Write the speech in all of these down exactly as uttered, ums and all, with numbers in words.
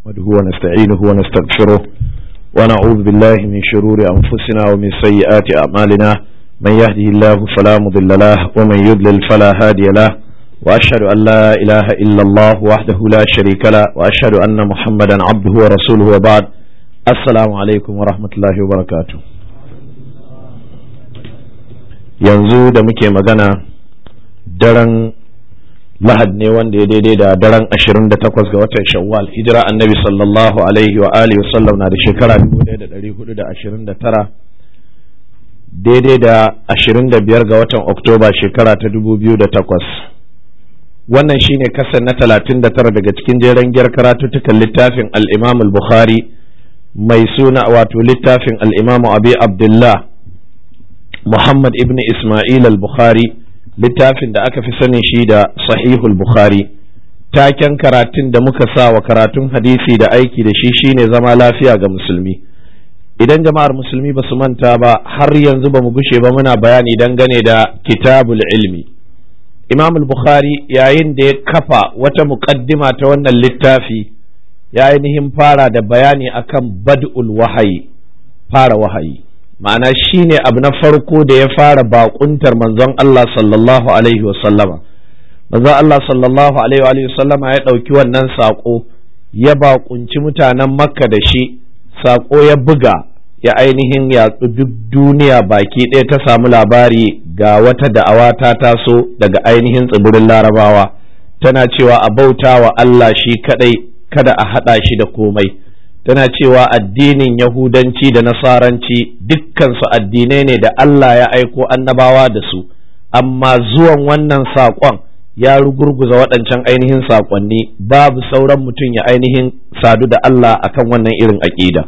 نحمده ونستعينه ونستغفره ونعوذ بالله من شرور أنفسنا ومن سيئات أعمالنا من يهده الله فلا مضل له ومن يضلل فلا هادي له وأشهد أن لا إله إلا الله وحده لا شريك له وأشهد أن محمدا عبده ورسوله وبعد السلام عليكم ورحمة الله وبركاته. yanzu da muke magana daren lahad ne wanda ya daidai da daren ashirin da takwas ga watan shawwal hijira annabi sallallahu alaihi wa alihi wa sallam na da shekara dubu ɗaya da ɗari hudu da ashirin da tara daidai da ashirin da biyar ga watan oktoba shekara ta dubu biyu da takwas. Wannan shine kasan na talatin da tara daga cikin jeren giyar karatuttukan littafin al-imam al-bukhari mai suna wato littafin al-imam abi abdullah muhammad ibn isma'il al-bukhari, littafin da aka fi sanin shi da sahihul bukhari. Taken karatun da muka sa wa karatun hadisi da aiki da shi shine zama lafiya ga musulmi. Idan jama'ar musulmi ba su manta ba, har yanzu ba mu gushe ba muna bayani dangane da kitabul ilmi. Imam al-bukhari yayin da ya kafa wata muqaddima ta wannan littafi ya ainihin fara da bayani akan bad'ul wahayi, fara wahayi. ma'ana shine abu na farko da ya fara bakuntar manzon Allah sallallahu alaihi wa sallama. Manzon Allah sallallahu alaihi wa sallama ya ɗauki wannan saƙo ya bakunci mutanen Makka da shi, saƙo ya buga ya ainihin yatsu duk duniya baki ɗaya ta samu labari ga wata da'awa ta taso daga ainihin tsibirin Larabawa, tana cewa a bauta wa Allah shi kaɗai, kada a haɗa shi da komai. Tana cewa addinin Yahudanci da Nasaranci dukkansu addinai ne da Allah ya aiko annabawa da su, amma zuwan wannan saƙon ya rugurguza waɗancan ainihin saƙonni, babu sauran mutum ya ainihin sadu da Allah akan wannan irin aƙida.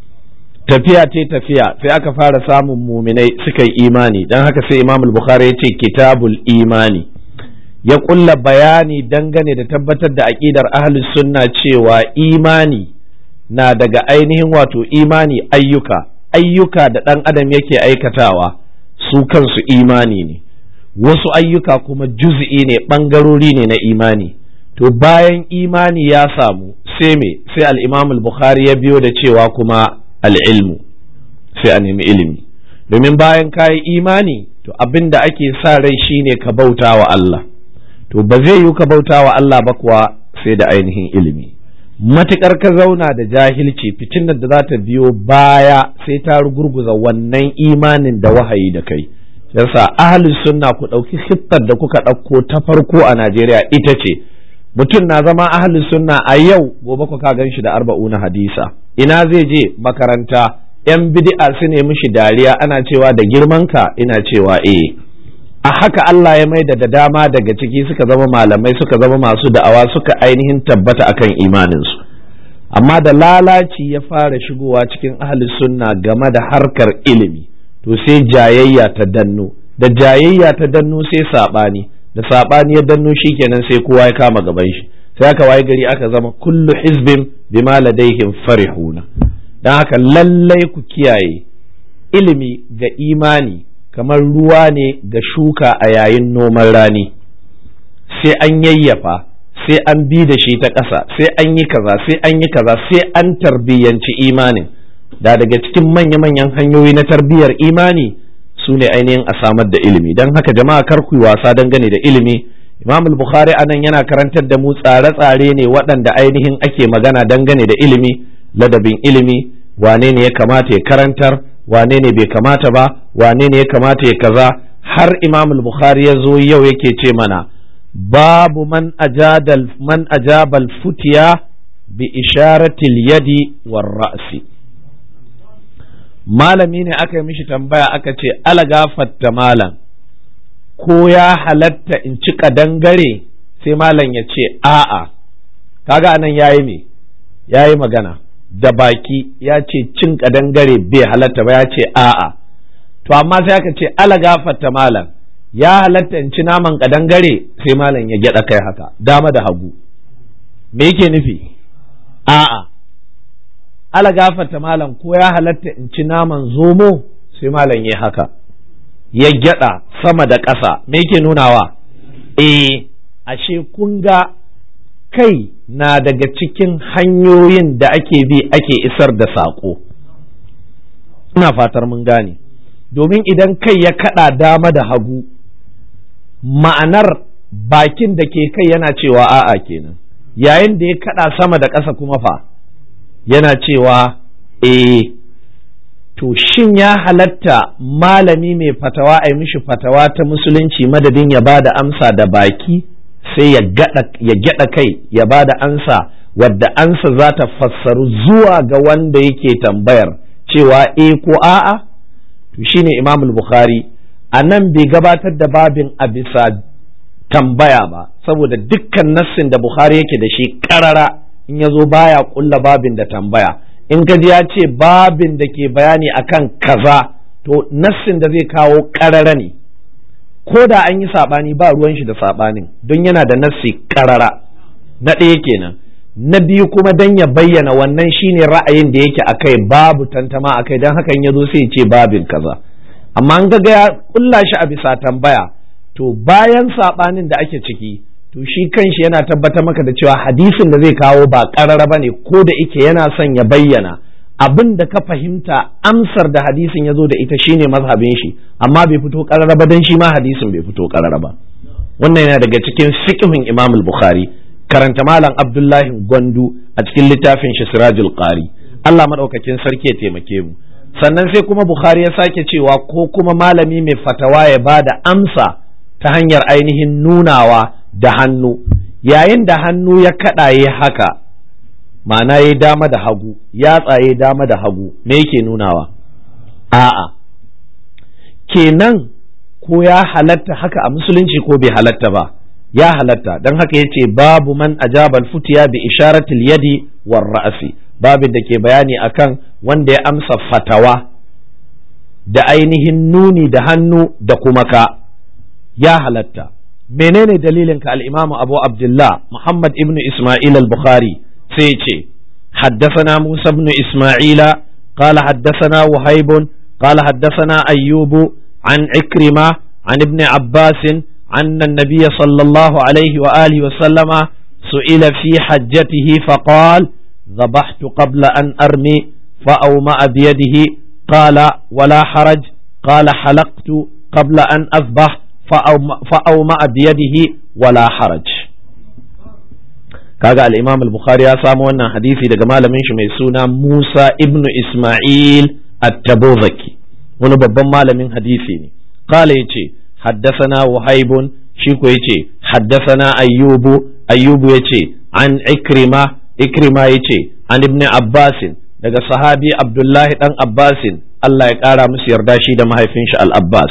Tafiya ce tafiya sai aka fara samun muminai suka yi imani, don haka sai Imam al-Bukhari ya ce kitabul imani, ya ƙulla bayani dangane da tabbatar da aƙidar ahlus sunna cewa imani na daga ainihin wato imani ayyuka ayyuka da ɗan adam yake aikatawa su kansu imani ne, wasu ayyuka kuma juz'i ne, ɓangarori ne na imani. To bayan imani ya samu sai me sai al-imam al-bukhari ya biyo da cewa kuma al-ilmu, sai a nemi ilimi, domin bayan kayi imani to abin da ake sa rai shine ka bauta wa Allah. To ba zai yi ka bauta wa Allah ba kuwa sai da ainihin ilimi. Matuƙar ka zauna da jahilci, fitinar da za ta biyo baya sai ta rugurguza wannan imanin da wahayi da kai. Yasa ahlus sunna ku ɗauki hittar da kuka ɗauko ta farko a Najeriya ita ce mutum na zama ahlus sunna a yau, gobe ku ka gan shi da arba'una hadisa. Ina zai je makaranta, yan bid'a su ne mishi dariya, ana cewa da girmanka, ina cewa eh. A haka Allah ya maida da dama daga ciki suka zama malamai, suka zama masu da'awa, suka ainihin tabbata akan imaninsu. Amma da lalaci ya fara shigowa cikin ahli sunna game da harkar ilimi, to sai jayayya ta danno, da jayayya ta danno sai saɓani, da saɓani ya danno shikenan sai kowa ya kama gaban shi, sai aka waye gari aka zama kullu hizbin bima ladaihim farihuna. Dan haka lallai ku kiyaye, ilimi ga imani kamar ruwa ne ga shuka a yayin noman rani, sai an yayyafa, sai an bi da shi ta ƙasa, sai an yi kaza, sai an yi kaza, sai an tarbiyyanci imanin. Da daga cikin manya-manyan hanyoyi na tarbiyyar imani su ne ainihin a samar da ilimi. Don haka jama'a kar ku yi wasa dangane da ilimi. Imam al-Bukhari anan yana karantar da mu tsare-tsare ne waɗanda ainihin ake magana dangane da ilimi, ladabin ilimi, wane ne ya kamata ya karantar, wane ne bai kamata ba, wane ne ya kamata ya kaza. Har Imam al-Bukhari ya zo yau yake ce mana babu man ajadal man ajabal futiya bi isharatil yadi war ra'si. Malami ne aka yi mishi tambaya aka ce ala gafatta malam, ko ya halatta in ci kadangare? Sai malam ya ce a'a. Kaga anan yayi me yayi magana da baki, ya ce cin kadangare bai halatta ba, ya ce a'a. To amma sai aka ce ala gafarta malam, ya halatta in ci naman kadangare? Sai malam ya gyada kai haka dama da hagu. Me yake nufi? A'a. Ala gafarta malam, ko ya halatta in ci naman zomo? Sai malam ya haka ya gyada sama da ƙasa. Me yake nunawa? Eh, ashe kun ga kai na daga cikin hanyoyin da ake bi ake isar da saƙo. Ina fatar mun gane, domin idan kai ya kaɗa dama da hagu, ma'anar bakin da ke kai yana cewa a'a kenan, yayin da ya kaɗa sama da ƙasa kuma fa yana cewa eh. To shin ya halatta malami mai fatawa a yi mishi fatawa ta musulunci madadin ya ba da amsa da baki sai ya gyaɗa kai ya ba da ansa wadda ansa za ta fassaru zuwa ga wanda yake tambayar cewa e ko a'a? To shine Imam Bukhari a nan bai gabatar da babin a bisa tambaya ba, saboda dukkan nassin da Bukhari yake da shi karara in ya zo baya kulla babin da tambaya. In ka ji ya ce babin da ke bayani akan kaza, to nassin da zai kawo karara ne, ko da an yi saɓani ba ruwan shi da saɓanin, don yana da nassi karara. Na ɗaya kenan. Na biyu kuma dan ya bayyana wannan shine ra'ayin da yake akai, babu tantama akai, don haka in ya zo sai ya ce babin kaza. Amma an ga ya kulla shi a bisa tambaya, to bayan saɓanin da ake ciki, to shi kanshi yana tabbatar maka da cewa hadisin da zai kawo ba ƙarara ba ne, ko da ike yana son ya bayyana abin da ka fahimta amsar da hadisin ya zo da ita shine mazhabin shi, amma bai fito ƙarara ba don shi ma hadisin bai fito ƙarara ba. Wannan yana daga cikin fiqhin Imam Bukhari. Karanta Malam Abdullahi Gwandu a cikin littafin shi Sirajul Qari. Allah madaukakin sarki ya taimake mu. Sannan sai kuma Bukhari ya sake cewa ko kuma malami mai fatawa ya bada amsa ta hanyar ainihin nunawa da hannu, yayin da hannu ya kaɗaye haka, ma'ana ya dama da hagu, ya tsaye dama da hagu, me yake nunawa? A'a, kenan ko ya halatta haka a musulunci ko bai halatta ba? Ya halatta, don haka ya ce babu man ajabal futiya bi isharatil yadi war ra'asi, babin da ke bayani akan wanda ya amsa fatawa da ainihin nuni da hannu da kuma ka, ya halatta. Menene dalilin ka al-Imam Abu Abdullah Muhammad ibn Isma'il al-Bukhari sai ce haddathana Musa ibn Isma'ila qala haddathana Wahib qala haddathana Ayyub an Ikrima an ibn Abbas anna an-nabiy sallallahu alayhi wa alihi wa sallama su'ila fi hajjatihi faqala ذبحت قبل أن أرمي فأومأ بيده قال ولا حرج قال حلقت قبل أن أذبح فأومأ بيده ولا حرج. kaga al-Imam al-Bukhari ya samu wannan hadisi daga malamin shi mai suna Musa ibn Isma'il at-Tabuzaki, wani babban malamin hadisi ne. Kala yace haddathana Wahaibun, shi ko yace haddathana Ayyubu, Ayyubu yace an Ikrima, Ikrima yace an ibn Abbas, daga sahabi Abdullahi dan Abbasin, Allah ya kara musu yarda shi da mahaifin shi al-Abbas,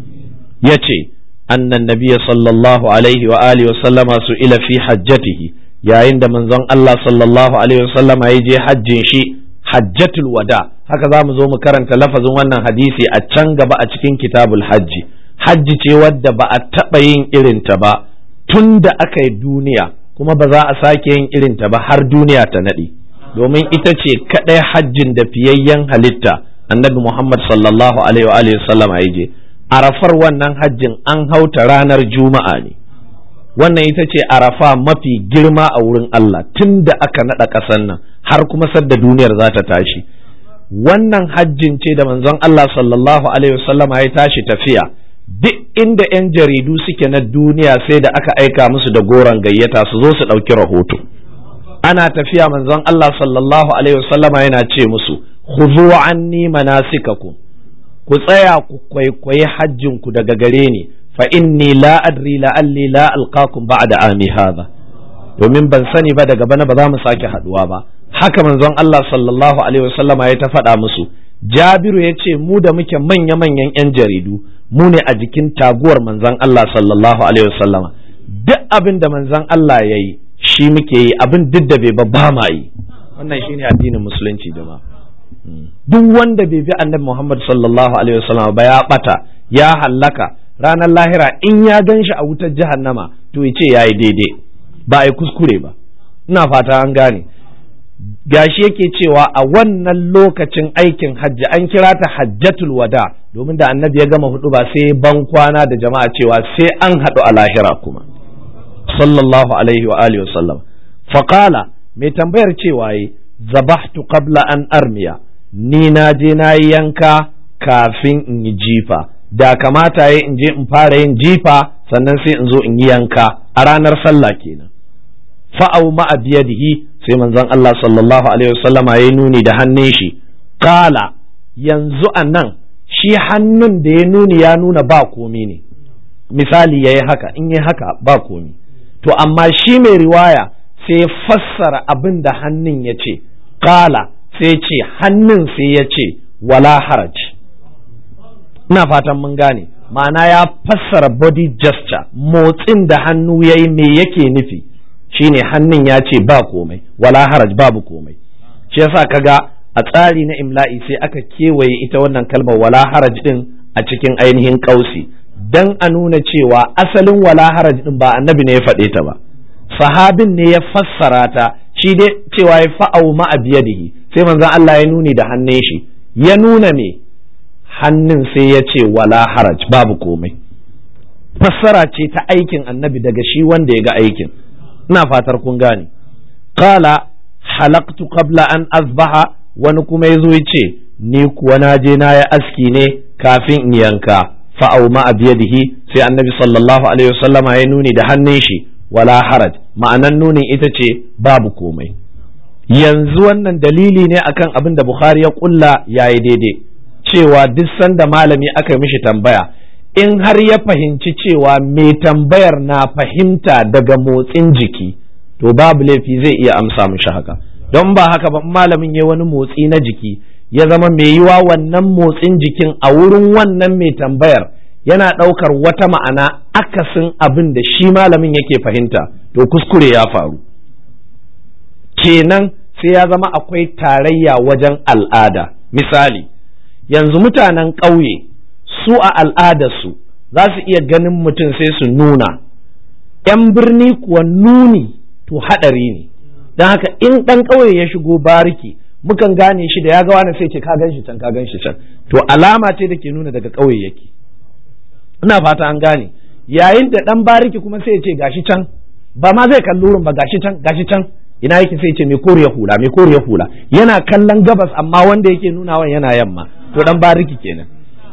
yace annan nabiyya sallallahu alaihi wa alihi wa sallama su'ila fi hajjatihi, yayin da manzon Allah sallallahu alaihi wa sallama ya je hajjin shi, hajjatul wada. Haka za mu zo mu karanta lafazin wannan hadisi a can gaba a cikin kitabul hajji. Hajji ce wadda ba a taɓa yin irinta ba tun da aka yi duniya, kuma ba za a sake yin irinta ba har duniya ta naɗe, domin ita ce kaɗai hajjin da fiyayyen halitta annabi Muhammad sallallahu alaihi wa alihi sallama ya je. Arafar wannan hajjin an hauta ranar juma'a ne. Wannan ita ce arafa mafi girma a wurin Allah tun da aka naɗa ƙasan nan har kuma sadda duniyar za ta tashi. Wannan hajjin ce da manzon Allah sallallahu alaihi wasallama ya tashi tafiya, duk inda 'yan jaridu suke na duniya sai da aka aika musu da goron gayyata su zo su ɗauki rahoto. Ana tafiya manzon Allah sallallahu alaihi wasallama yana ce musu khudhu anni manasikakum, ku tsaya ku kwaikwayi hajjin ku daga gare ni, fa inni la adri la'alli la alqakum ba'da ami hadha, domin ban sani ba daga bana ba za mu sake haduwa ba. Haka manzon Allah sallallahu alaihi wasallama ya ta faɗa musu. Jabiru ya ce mu da muke manya-manyan 'yan jaridu mu ne a jikin taguwar manzon Allah sallallahu alaihi wasallama, duk abin da manzon Allah ya yi shi muke yi, abin duk da bai ba ma yi. Wannan shine addinin musulunci jama'a. Duk wanda bai bi annabi Muhammad sallallahu alaihi wasallama ba ya bata, ya hallaka. Ranar lahira in ya gan shi a wutar jahannama to ya ce ya yi daidai, ba a yi kuskure ba. Ina fata an gane. Gashi yake cewa a wannan lokacin aikin hajji an kira ta hajjatul wada, domin da annabi ya gama hudu ba sai ban kwana da jama'a cewa sai an haɗu a lahira kuma sallallahu alaihi wa alihi wasallam. faqala mai tambayar cewa yi zabahtu qabla an armiya, ni na je na yi yanka kafin in yi jifa, da kamata ya in je in fara yin jifa sannan sai in zo in yi yanka a ranar sallah kenan. Fa'au ma'a biyadihi, sai manzon Allah sallallahu alaihi wasallama ya nuni da hannun shi. Qala, yanzu anan shi hannun da ya nuni ya nuna ba komi ne, misali ya yi haka, in yi haka ba komi. To amma shi mai riwaya sai fassara abin da hannun ya ce, qala sai ce hannun sai ya ce wala haraj. Ina fatan mun gane, ma'ana ya fassara body gesture, motsin da hannu ya yi me yake nufi, shine hannun ya ce ba komai, wala haraj babu komai. Shi yasa kaga a tsari na imla'i sai aka kewaye ita wannan kalmar wala haraj din a cikin ainihin kausi, dan a nuna cewa asalin wala haraj din ba annabi ne ya faɗe ta ba, sahabin ne ya fassara ta, shi dai cewa ya fa'au ma'a biyadihi, sai manzon Allah ya nuni da hannun shi, ya nuna me hannun sai ya ce wala haraj babu komai. Fassara ce ta aikin annabi daga shi wanda ya ga aikin, ina fatar kun gane. Qala halaqtu qabla an azbaha, wani kuma yazo ya ce ni kuwa na je na yi aski ne kafin in yanka. Fa'au ma'a biyadihi, sai annabi sallallahu alaihi wasallama ya nuni da hannun shi wala haraj, ma'anan nunin ita ce babu komai. Yanzu wannan dalili ne akan abin da Bukhari ya kulla yayi daidai, cewa duk sanda malami aka mishi tambaya, in har ya fahimci cewa mai tambayar na fahimta daga motsin jiki, to babu laifi zai iya amsa mishi haka. Don ba haka ba, malamin ya wani motsi na jiki ya zama mai yiwa wannan motsin jikin a wurin wannan mai tambayar yana ɗaukar wata ma'ana akasin abin da shi malamin yake fahimta, to kuskure ya faru. Kenan sai ya zama akwai tarayya wajen al'ada. Misali, yanzu mutanen ƙauye su a al'adarsu za su iya ganin mutum sai su nuna, ‘yan birni kuwa nuni to haɗari ne, don haka in ɗan ƙauye ya shigo bariki mukan gane shi da ya ga wani sai ce ka gan shi can ka gan shi can, to alama ce da ke nuna daga ƙauye yake. Ina fata an gane, yayin da ɗan bariki kuma sai ya ce gashi can, ba ma zai kalli wurin ba, gashi can gashi can, ina yake sai ce mai koriya hula mai koriya hula, yana kallon gabas amma wanda yake nunawa yana yamma, to ɗan bariki kenan.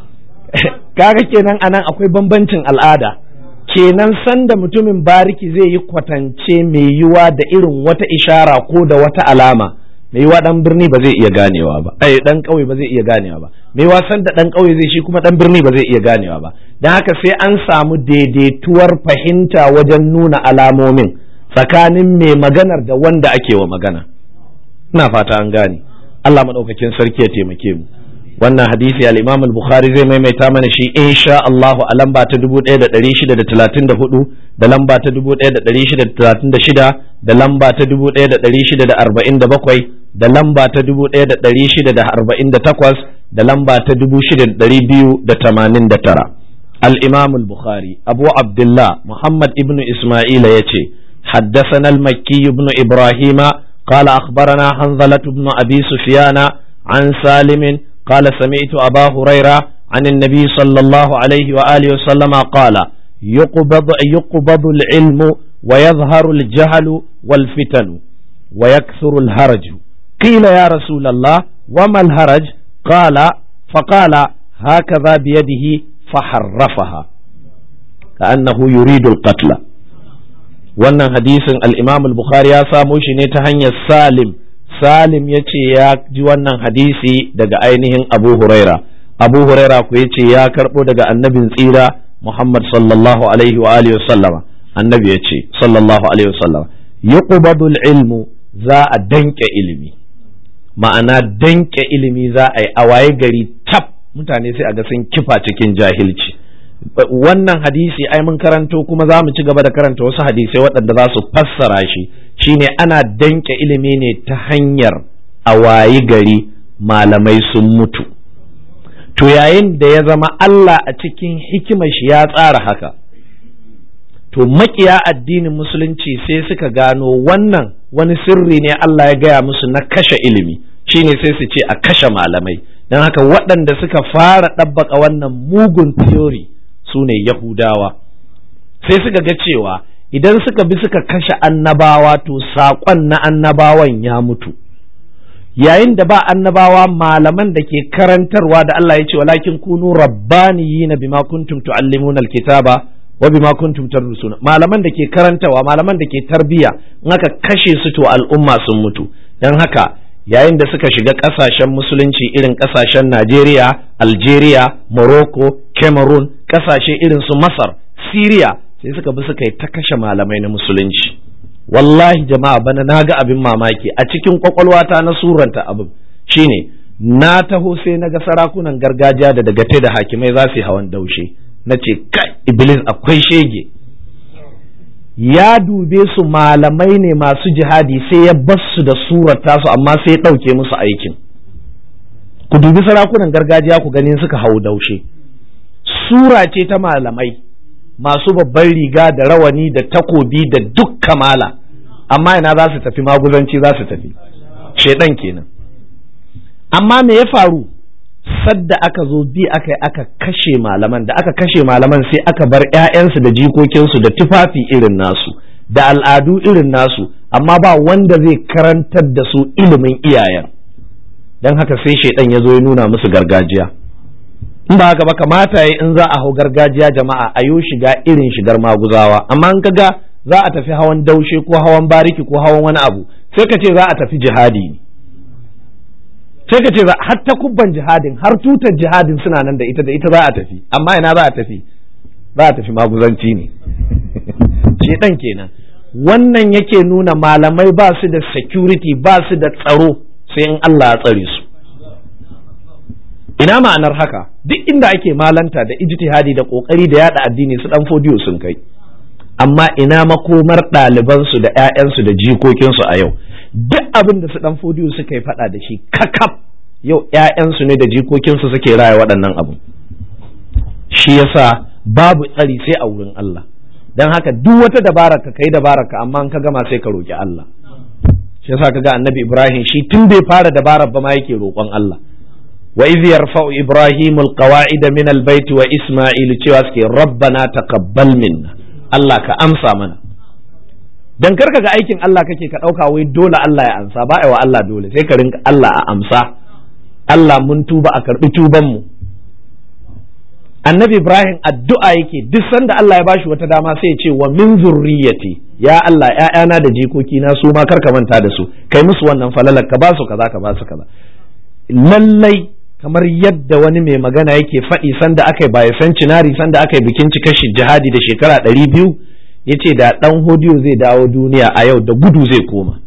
Kaga kenan anan akwai bambancin al'ada. Kenan sanda mutumin bariki zai yi kwatance mai yiwa da irin wata ishara ko da wata alama, mai yiwa dan birni ba zai iya ganewa ba, ai dan ƙauye ba zai iya ganewa ba, mai yiwa sanda dan ƙauye zai shi kuma dan birni ba zai iya ganewa ba. Dan haka sai an samu daidaituwar fahimta wajen nuna alamomin tsakanin mai maganar da wanda ake wa magana. Ina fata an gane. Allah madaukakin sarki ya taimake mu. Wannan hadisi al-Imam al-Bukhari zai maimaita mana shi insha Allah a lamba ta dubu ɗaya da ɗari shida da talatin da hudu da lamba ta dubu ɗaya da ɗari shida da talatin da shida da lamba ta dubu ɗaya da ɗari shida da arba'in da bakwai da lamba ta dubu ɗaya da ɗari shida da arba'in da takwas da lamba ta dubu shida da ɗari biyu da tamanin da tara. Al-Imam al-Bukhari Abu Abdullah Muhammad ibn Isma'il yace حدثنا المكي بن إبراهيم قال أخبرنا حنظلة بن أبي سفيان عن سالم قال سمعت أبا هريرة عن النبي صلى الله عليه وآله وسلم قال يقبض, يقبض العلم ويظهر الجهل والفتن ويكثر الهرج. قيل يا رسول الله وما الهرج؟ قال فقال هكذا بيده فحرفها كأنه يريد القتل. wannan hadisin al-Imam al-Bukhari ya samo shi ne ta hanyar Salim. Salim ya ce ya ji wannan hadisi daga ainihin Abu Huraira. Abu Huraira ku ya ce ya karɓo daga annabin tsira Muhammad sallallahu alaihi wa alihi wasallama. Annabi ya ce sallallahu alaihi wasallama yuqbadul ilmu, za a danke ilimi, ma'ana danke ilimi za a yi a waye gari tab mutane sai a ga sun kifa cikin jahilci. Wannan hadisi ai mun karanto kuma za mu ci gaba da karanta wasu hadisai waɗanda za su fassara shi. Shine ana danke ilimi ne ta hanyar a wayi gari malamai sun mutu. To yayin da ya zama Allah a cikin hikimar shi ya tsara haka, to makiya addinin musulunci sai suka gano wannan wani sirri ne Allah ya gaya musu na kashe ilimi, shine sai su ce a kashe malamai. Don haka waɗanda suka fara ɗabbaka wannan mugun theory su ne Yahudawa. Sai suka ga cewa idan suka bi suka kashe annabawa to saƙon na annabawan ya mutu. Yayin da ba annabawa, malaman da ke karantarwa da Allah ya ce walakin kunu rabbaniyina bima kuntum tuallimuna alkitaba wa bima kuntum tadrusuna, malaman da ke karantawa, malaman da ke tarbiya, in aka kashe su to al'umma sun mutu. Dan haka yayin da suka shiga kasashen musulunci irin kasashen Najeriya, Algeria, Morocco, Cameroon, kasashe irin su Masar, Syria, sai suka bi suka yi ta kashe malamai na musulunci. Wallahi jama'a, bana na ga abin mamaki a cikin kwakwalwata na suranta abin shine na taho sai na ga sarakunan gargajiya da dagate da hakimai za su yi hawan daushe, na ce kai iblis akwai shege. Ya dube su malamai ne masu jihadi sai ya bar su da surata su, amma sai ya ɗauke musu aikin. Ku dubi sarakunan gargajiya ku ganin suka hau daushe, sura ce ta malamai masu babban riga da rawani da takobi da duk kamala, amma ina za su tafi maguzanci, za su tafi shedan kenan. Amma me ya faru? Sadda aka zo bi aka aka kashe malaman, da aka kashe malaman sai aka bar ƴaƴansu da jikokinsu da tufafi irin nasu da al'adu irin nasu, amma ba wanda zai karantar da su ilimin iyayen. Dan haka sai shedan ya zo ya nuna musu gargajiya. In ba haka ba kamata yi in za a hau gargajiya jama'a a yo shiga irin shigar maguzawa, amma in kaga za a tafi hawan daushe ko hawan bariki ko hawan wani abu sai ka ce za a tafi jihadi ne, sai ka ce har ta kubban jihadin har tutar jihadin suna nan da ita da ita za a tafi, amma ina za a tafi? Za a tafi maguzanci ne. Shedan kenan. Wannan yake nuna malamai ba su da security, ba su da tsaro sai in Allah ya tsare su. Ina ma'anar haka? Duk inda ake malanta da ijtihadi da kokari da yada addini su dan fodiyo sun kai, amma ina makomar ɗalibansu da 'ya'yansu da jikokinsu a yau? Duk abin da su dan fodiyo suka yi faɗa da shi kakaf yau 'ya'yansu ne da jikokinsu suke raya waɗannan abu. Shi yasa babu tsari sai a wurin Allah. Dan haka duk wata dabara ka kai dabara ka, amma in ka gama sai ka roki Allah. Shi yasa kaga Annabi Ibrahim shi tun bai fara dabarar ba ma yake roƙon Allah. wa iz yarfa'u ibrahimu alqawa'ida min albayt wa isma'ilu cewa suke rabbana taqabbal minna, Allah ka amsa mana. Dan karka ga aikin Allah kake ka dauka wai dole Allah ya amsa, ba ai wa Allah dole, sai ka rinka Allah a amsa, Allah mun tuba a karbi tuban mu. Annabi Ibrahim addu'a yake duk sanda Allah ya bashi wata dama sai ya ce wa min zurriyati, ya Allah ƴaƴana da jikoki na su ma karka manta da su, kai musu wannan falalar, ka ba su kaza ka ba su kaza. Lallai kamar yadda wani mai magana yake faɗi sanda aka yi bayan centenary, sanda aka yi bikin cikar jihadi da shekara ɗari biyu, ya ce da ɗan hodiyo zai dawo duniya a yau da gudu zai koma.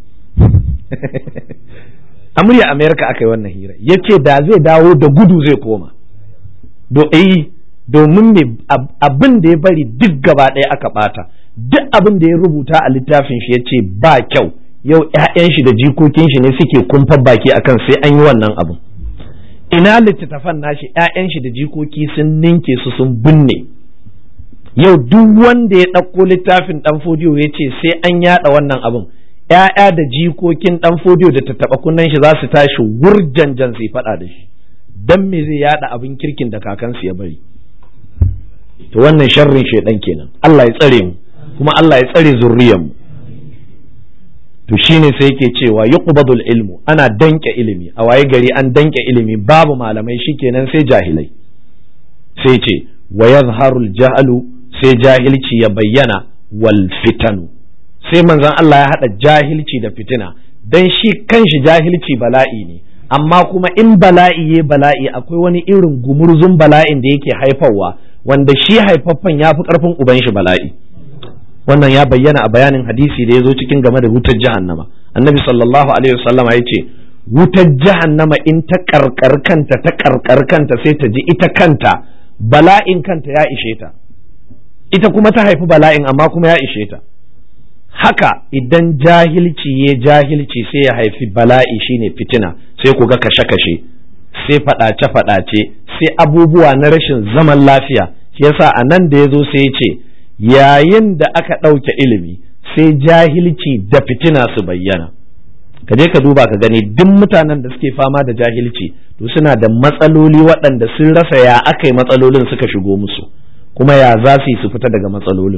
A murya Amerika aka yi wannan hira, ya ce da zai dawo da gudu zai koma. Do eh domin me abin da ya bari duk gaba ɗaya aka ɓata, duk abin da ya rubuta a littafin shi ya ce ba kyau, yau ‘ya'yan shi da jikokin shi ne suke kumfar baki akan sai an yi wannan abu. Ina littattafan nashi ‘ya'yan shi da jikoki sun ninke su sun binne. Yau duk wanda ya ɗauko littafin ɗan fodiyo ya ce sai an yaɗa wannan abin, ‘ya'ya da jikokin ɗan fodiyo da tattaɓa kunnen shi za su tashi wurjanjan su faɗa da shi. Dan me zai yaɗa abin kirkin da kakansu ya bari? To wannan sharrin shaidan kenan. Allah ya tsare mu, kuma Allah ya tsare zurriyar mu. To shine sai yake cewa yuqbadul ilmu, ana danke ilimi, a waye gari an danke ilimi, babu malamai, shikenan sai jahilai. Sai ce wa yazharul jahlu, sai jahilci ya bayyana, wal fitanu, sai manzon Allah ya hada jahilci da fitina, dan shi kanshi jahilci bala'i ne, amma kuma in bala'i ya bala'i akwai wani irin gumurzun bala'in da yake haifarwa, wanda shi haifaffen ya fi karfin uban shi bala'i. Wannan ya bayyana a bayanin hadisi da ya zo cikin game da wutar jahannama. Annabi sallallahu alaihi wasallam ya ce wutar jahannama in ta karkar kanta ta karkar kanta sai ta ji ita kanta bala'in kanta ya ishe ta, ita kuma ta haifi bala'in amma kuma ya ishe ta. Haka idan jahilci ya jahilci sai ya haifi bala'i, shine fitina, sai ku ga kashe-kashe, sai faɗace-faɗace, sai abubuwa na rashin zaman lafiya. Shi yasa a nan da ya zo sai ya ce yayin da aka ɗauke ilimi sai jahilci da fitina su bayyana. Ka je ka duba ka gani duk mutanen da suke fama da jahilci to suna da matsaloli waɗanda sun rasa ya aka yi matsalolin suka shigo musu, kuma ya za su yi su fita daga matsalolin.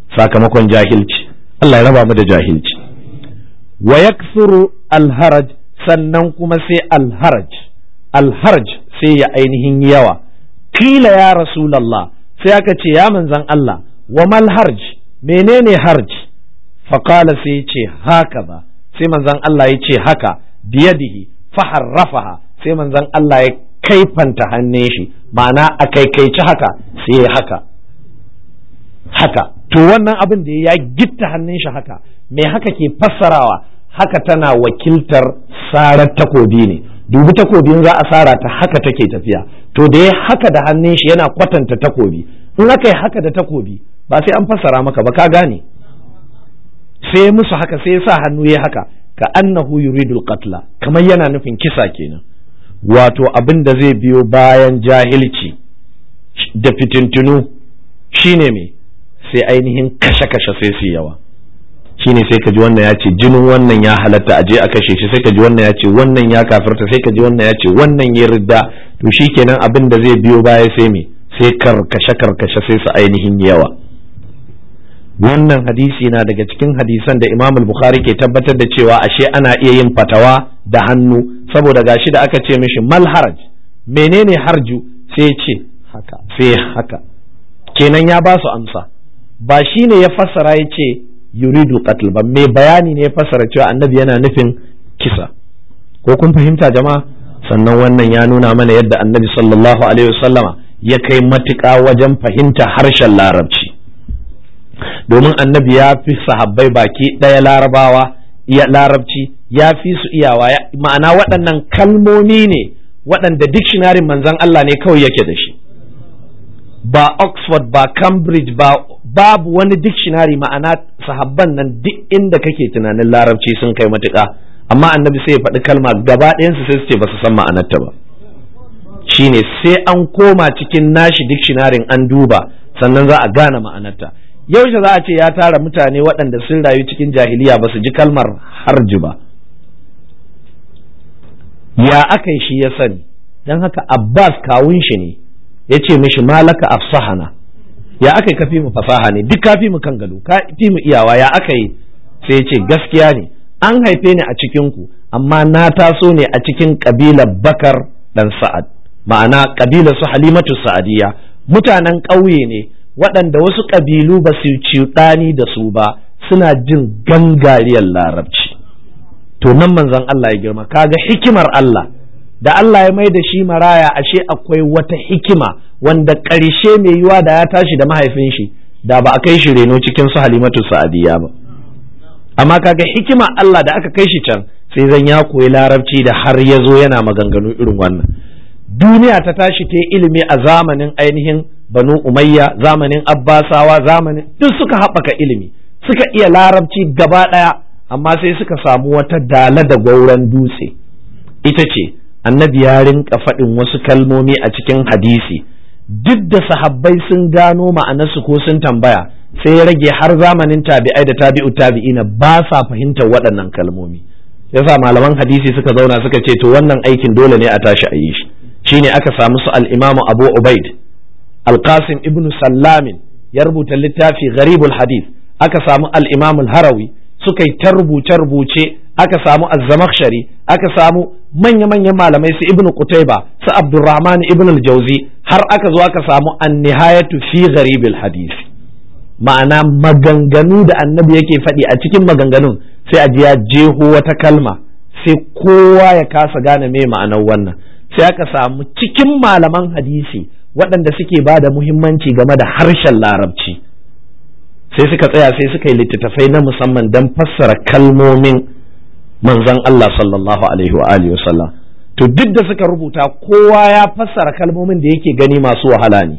sakamakon jahilci. Allah ya raba mu da jahilci. Wa yakthuru alharaj, sannan kuma sai alharaj alharaj sai ya ainihin yawa. Kila ya rasulallah, sai aka ce ya manzan Allah, wa mal harj, menene harj? Faqala sai ce haka ba, sai manzan Allah ya ce haka, biyadihi faharrafaha, sai manzan Allah ya kaifanta hannun shi, ma'ana a kaikaici haka sai ya haka haka. To wannan abin da ya gitta hannun shi haka, me haka ke fassarawa? Haka tana wakiltar sarar takobi ne. Dubi takobin za a sara ta haka take tafiya. To da ya haka da hannun shi yana kwatanta takobi. In aka yi haka da takobi ba sai an fassara maka ba, ka gane. Sai musu haka, sai ya sa hannu ya haka, ka annahu yuridul qatla, kamar yana nufin kisa kenan. Wato abin da zai biyo bayan jahilci da fitintunu shine me? Sai ainihin kashe-kashe sai su yawa. Shine sai ka ji wannan ya ce jinin wannan ya halatta a je a kashe shi, sai ka ji wannan ya ce wannan ya kafirta, sai ka ji wannan ya ce wannan ya ridda. To shikenan abin da zai biyo baya sai me? Sai karkashe-karkashe sai su ainihin yawa. Wannan hadisi na daga cikin hadisan da Imam al-Bukhari ke tabbatar da cewa ashe ana iya yin fatawa da hannu, saboda gashi da aka ce mishi mal haraj, menene harju? Sai ce haka, sai haka. Kenan ya ba su amsa, ba shine ya fassara ya ce yuridu qatl ba, mai bayani ne ya fassara cewa annabi yana nufin kisa. Ko kun fahimta jama'a? Sannan wannan ya nuna mana yadda annabi sallallahu alaihi wasallama ya kai matuƙa wajen fahimta harshen larabci, domin annabi ya fi sahabbai baki ɗaya larabawa ya larabci, ya fi su iyawa. Ma'ana waɗannan kalmomi ne waɗanda dictionary manzon Allah ne kawai yake da shi, ba Oxford ba Cambridge ba, babu wani dictionary. Ma'ana sahabban nan duk inda kake tunanin larabci sun kai matuƙa, amma annabi sai ya faɗi kalma gaba ɗayansu sai su ce ba su san ma'anarta ba. Shine sai an koma cikin nashi dictionary an duba sannan za a gane ma'anarta. Yaushe za a ce ya tara mutane waɗanda sun rayu cikin jahiliya ba su ji kalmar harji ba? Ya aka yi shi ya sani? Don haka Abbas kawun shi ne ya ce mishi malaka afsahana, ya aka yi kafi mu fasaha ne, duk kafi mu kan gado, kafi mu iyawa, ya aka yi? Sai ya ce gaskiya ne, an haife ni a cikinku, amma na taso ne a cikin ƙabilar Bakar ɗan Sa'ad, ma'ana ƙabilar su Halimatu Sa'adiyya, mutanen ƙauye ne waɗanda wasu ƙabilu ba su cuɗani da su ba, suna jin gangariyar larabci. To nan manzon Allah ya girma, kaga hikimar Allah da Allah ya mai da shi maraya, ashe akwai wata hikima wanda ƙarshe mai yiwa da ya tashi da mahaifin shi da ba a kai shi reno cikin su Halimatu Sa'adiyya ba. Amma kaga hikima Allah da aka kai shi can, sai zan ya koyi larabci da har ya zo yana maganganu irin wannan. Duniya ta tashi ta ilimi a zamanin ainihin Banu Umayya, zamanin Abbasawa, zamanin duk suka haɓaka ilimi, suka iya larabci gaba ɗaya, amma sai suka samu wata dala da gwauron dutse. Ita ce annabi ya rinka faɗin wasu kalmomi a cikin hadisi, duk da sahabbai sun gano ma'anarsu ko sun tambaya, sai ya rage har zamanin tabi'ai da tabi'u tabi'ina ba sa fahimtar waɗannan kalmomi. Yasa malaman hadisi suka zauna suka ce to wannan aikin dole ne a tashi a yi shi. Shine aka samu su al-Imamu Abu Ubaid Al-Qasim ibn Sallamin ya rubuta littafi Gharibul Hadith, aka samu al-Imam al-Harawi suka yi ta rubuce-rubuce, aka samu Az-Zamakhshari, aka samu manya-manyan malamai su Ibn Qutayba, su Abdurrahman ibn al-Jawzi, har aka zo aka samu An-Nihayatu fi Gharibil Hadith. Ma'ana maganganu da annabi yake faɗi, a cikin maganganun sai a ji ya jeho wata kalma, sai kowa ya kasa gane me ma'anar wannan. Sai aka samu cikin malaman hadisi waɗanda suke ba da muhimmanci game da harshen larabci, sai suka tsaya sai suka yi littattafai na musamman don fassara kalmomin manzon Allah sallallahu alaihi wa alihi wasallam. To duk da suka rubuta, kowa ya fassara kalmomin da yake gani masu wahala ne.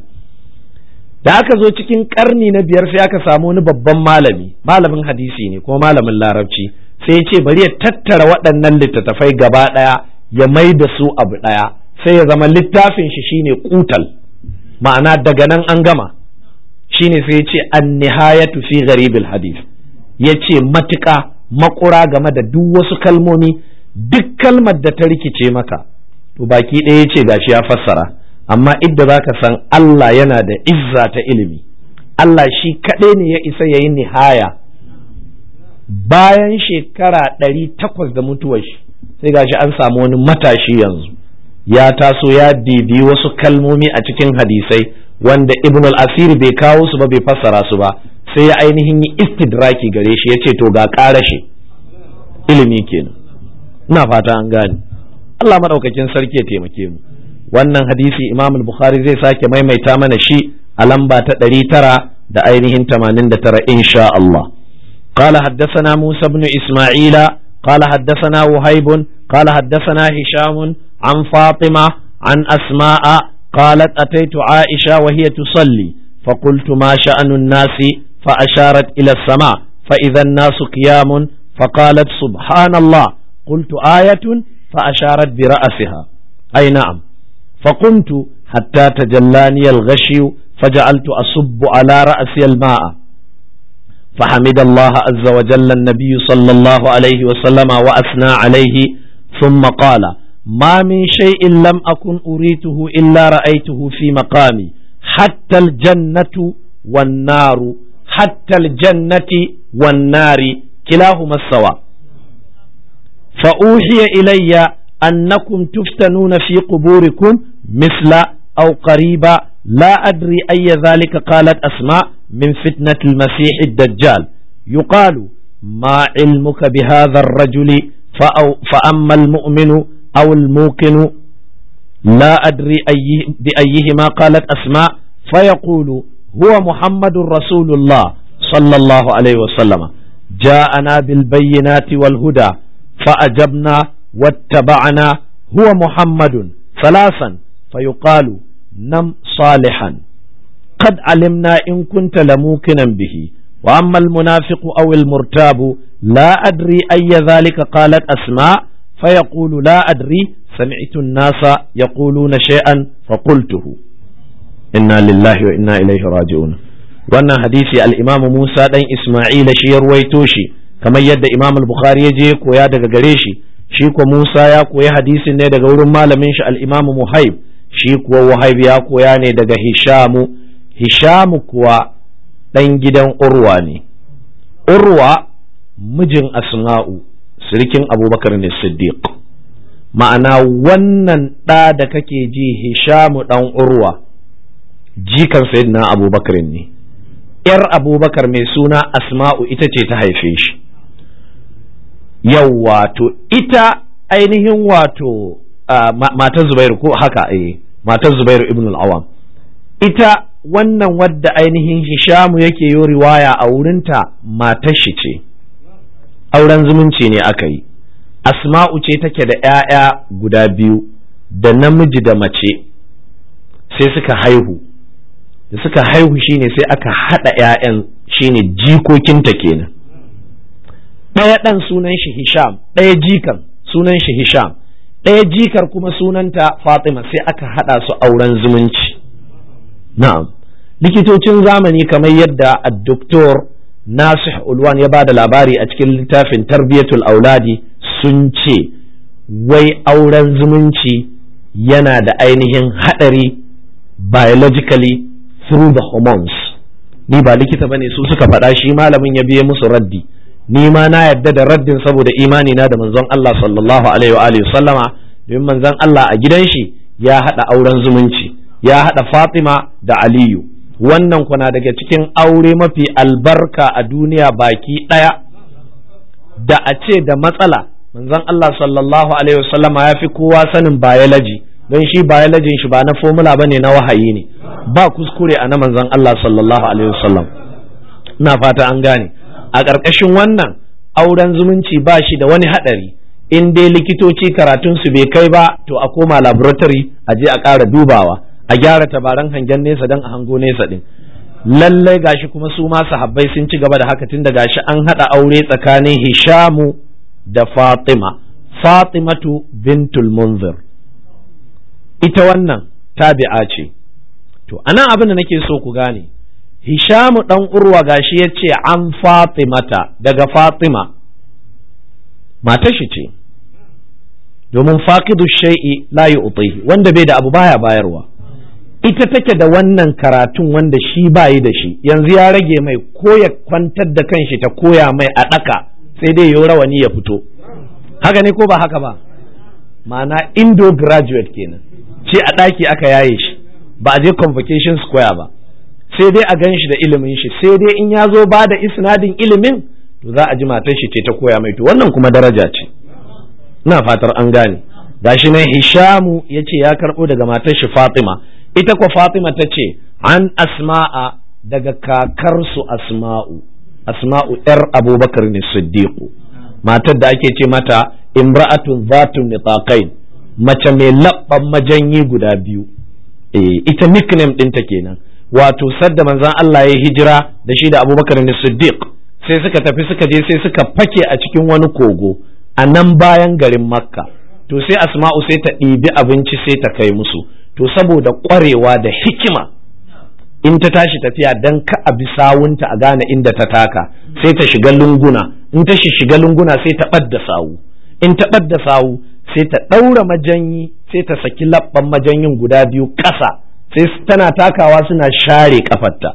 Da aka zo cikin karni na biyar sai aka samu wani babban malami, malamin hadisi ne ko malamin larabci, sai ya ce bari ya tattara waɗannan littattafai gaba ɗaya ya mai da su abu ɗaya, sai ya zama littafin shi shine kutal, ma'ana daga nan an gama. Shine sai ya ce an-nihayatu fi gharibil hadith, ya ce matuƙa makura game da duk wasu kalmomi, duk kalmar da ta rikice maka to baki ɗaya ya ce gashi ya fassara. Amma idda za ka san Allah yana da izza ta ilimi, Allah shi kaɗai ne ya isa ya yi nihaya. Bayan shekara ɗari takwas da mutuwar shi sai gashi an samu wani matashi yanzu ya taso ya bibi wasu kalmomi a cikin hadisai wanda Ibn al-Asir bai kawo su ba, bai fassara su ba, sai ya ainihin yi istidraki gare shi ya ce to ga ƙarashe ilimi kenan. Ina fata an gane. Allah madaukakin sarki ya taimake mu. Wannan hadisi Imam al-Bukhari zai sake maimaita mana shi a lamba ta ɗari tara da ainihin tamanin da tara insha Allah. قال حدثنا موسى بن إسماعيل قال حدثنا وهيب قال حدثنا هشام عن فاطمة عن أسماء قالت أتيت عائشة وهي تصلي فقلت ما شأن الناس فأشارت إلى السماء فإذا الناس قيام فقالت سبحان الله قلت آية فأشارت برأسها أي نعم فقمت حتى تجلاني الغشي فجعلت أصب على رأسي الماء فحمد الله عز وجل النبي صلى الله عليه وسلم وأثنى عليه ثم قال ما من شيء لم أكن أريته إلا رأيته في مقامي حتى الجنة والنار حتى الجنة والنار كلاهما السواء فأوحي إلي أنكم تفتنون في قبوركم مثل أو قريبا لا أدري أي ذلك قالت أسماء من فتنة المسيح الدجال يقال ما علمك بهذا الرجل فأما المؤمن أو الموقن لا أدري أي بأيهما قالت أسماء فيقول هو محمد رسول الله صلى الله عليه وسلم جاءنا بالبينات والهدى فأجبنا واتبعنا هو محمد ثلاثا فيقال نم صالحا قد علمنا إن كنت لموقنا به وأما المنافق أو المرتاب لا أدري أي ذلك قالت أسماء فيقول لا أدري سمعت الناس يقولون شيئا فقلته إنا لله وإنا إليه راجعون. وأن حديث الإمام موسى دين إسماعيل شير ويتوشي كما يد إمام البخاري يجيك ويادك قريشي شيك وموسى ياك ويا حديث ندق ورما لمنش الإمام مهيب شيك ووهيب ياك وياني دق هشام هشام كوا ɗan gidan Urwa ne. Urwa mijin Asma'u sirikin Abubakar ne Siddiq. Ma'ana wannan ɗa da kake ji Hishamu ɗan Urwa jikan Sayyidina Abubakar ne. ‘Yar Abubakar mai suna Asma'u ita ce ta haife shi. Yau wato ita ainihin wato uh, matar Zubairu ko haka eh matar Zubairu ibn al-Awwam. Ita wannan wadda ainihin Hishamu yake yi riwaya a wurinta matar shi ce, auren zumunci ne aka yi. Asma'u ce take da ‘ya'ya guda biyu da namiji da mace sai suka haihu, da suka haihu shine sai aka haɗa ‘ya'yan shine jikokinta kenan. Ɗaya ɗan sunan shi Hisham, ɗaya jikan sunan shi Hisham, ɗaya jikar kuma sunanta Fatima, sai aka haɗa su auren zumunci. Na'am. Likitocin zamani kamar yadda Doktor Nasih Ulwan ya ba da labari a cikin littafin Tarbiyatul Auladi sun ce wai auren zumunci yana da ainihin haɗari biologically through the hormones. Ni ba likita bane, su suka faɗa, shi malamin ya biye musu raddi. Ni ma na yadda da raddin saboda imani na da manzon Allah sallallahu alaihi wa alihi sallama, domin manzon Allah a gidan shi ya haɗa auren zumunci, ya haɗa Fatima da Aliyu. Wannan kuna daga cikin aure mafi albarka a duniya baki ɗaya. Da a ce da matsala manzon Allah sallallahu alaihi wasallama ya fi kowa sanin biology, don shi biology shi ba na formula bane, na wahayi ne, ba kuskure a na manzon Allah sallallahu alaihi wasallam. Ina fata an gane. A ƙarƙashin wannan auren zumunci ba shi da wani haɗari, in dai likitoci karatunsu bai kai ba to a koma laboratory a je a ƙara dubawa, a gyara tabaran hangen nesa don a hango nesa din. Lallai gashi kuma su ma sahabbai sun ci gaba da haka, tun da gashi an haɗa aure tsakanin Hishamu da Fatima, Fatimatu bintul Munzir, ita wannan tabi'a ce. To anan abin da nake so ku gane, Hishamu ɗan Urwa gashi ya ce an Fatimata, daga Fatima matar shi ce, domin faqidu shay'i la yu'tihi, wanda bai da abu baya bayarwa. ita take da wannan karatun wanda shi bayi da shi, yanzu ya rage mai ko ya kwantar da kanshi ta koya mai a ɗaka sai dai yau rawani ya fito. Haka ne ko ba haka ba? Ma'ana indo graduate kenan, ce a ɗaki aka yaye shi, ba a je convocation square ba, sai dai a gan shi da ilimin shi, sai dai in ya zo ba da isnadin ilimin to za a ji matar shi ce ta koya mai, to wannan kuma daraja ce. Ina fatar an gane. Gashi nan Hishamu ya ce ya karɓo daga matar shi Fatima, ita ko Fatima ta ce an Asma'a daga kakarsu Asma'u, Asma'u ‘yar Abubakar ne Siddiqu, matar da ake ce mata imra'atun zatun nitaqain, mace mai labban majanyi guda biyu. E, ita nickname ɗinta kenan, wato sadda manzon Allah ya hijira da shi da Abubakar ne Siddiq sai suka tafi suka je sai suka fake a cikin wani kogo a nan bayan garin Makka. To sai Asma'u sai ta ɗibi abinci sai ta kai musu, to saboda ƙwarewa da hikima in ta tashi tafiya dan ka a bi sawunta a gane inda ta taka sai ta shiga lunguna, in ta shiga lunguna sai ta ɓadda sawu, in ta ɓadda sawu sai ta ɗaura majanyi sai ta saki labban majanyin guda biyu ƙasa sai tana takawa suna share kafarta.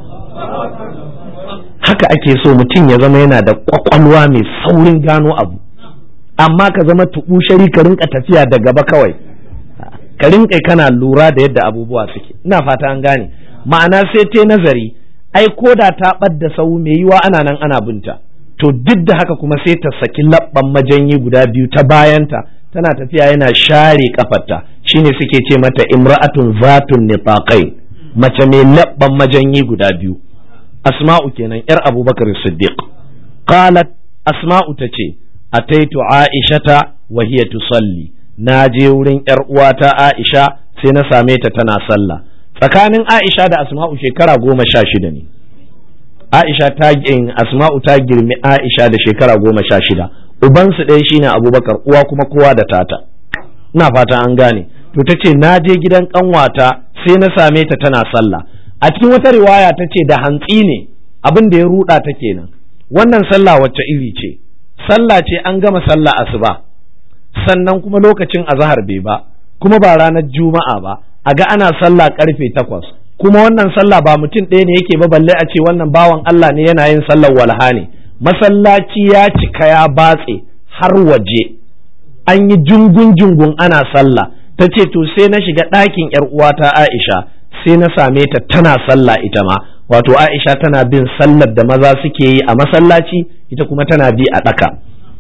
Haka ake so mutum ya zama yana da ƙwaƙwalwa mai saurin gano abu, amma ka zama tuɓushari ka rinka tafiya da gaba kawai, ka rinka kana lura da yadda abubuwa suke. Ina fata an gane. Ma'ana sai ta nazari, ai ko da ta ɓadda sau mai yiwa ana nan ana binta, to duk da haka kuma sai ta saki labban majanyi guda biyu ta bayanta tana tafiya yana share kafarta, shine suke ce mata imra'atun zatun nitaqain, mace mai labban majanyi guda biyu. Asma'u kenan yar Abubakar Siddiq. Qalat Asma'u tace ataitu Aishata wa hiya tusalli, na je wurin yar uwata Aisha sai na same ta tana sallah. Tsakanin Aisha da Asma'u shekara goma sha shida ne. Aisha ta gin Asma'u ta girmi Aisha da shekara goma sha shida. Ubansu ɗaya shine Abubakar, uwa kuma kowa da tata. Ina fata an gane. To ta ce na je gidan ƙanwata sai na same ta tana sallah. A cikin wata riwaya ta ce da hantsi ne, abin da ya ruɗa ta kenan. Wannan sallah wacce iri ce? Sallah ce an gama sallah asuba, sannan kuma lokacin azahar bai ba, kuma ba ranar juma'a ba, a ga ana sallah karfe takwas, kuma wannan sallah ba mutum ɗaya ne yake ba, balle a ce wannan bawan Allah ne yana yin sallar walha ne. Masallaci ya cika ya batse har waje, an yi jungun jungun ana sallah. Ta ce to sai na shiga ɗakin ‘yar uwata Aisha sai na same ta tana sallah ita ma, wato Aisha tana bin sallar da maza suke yi a masallaci, ita kuma tana bi a ɗaka.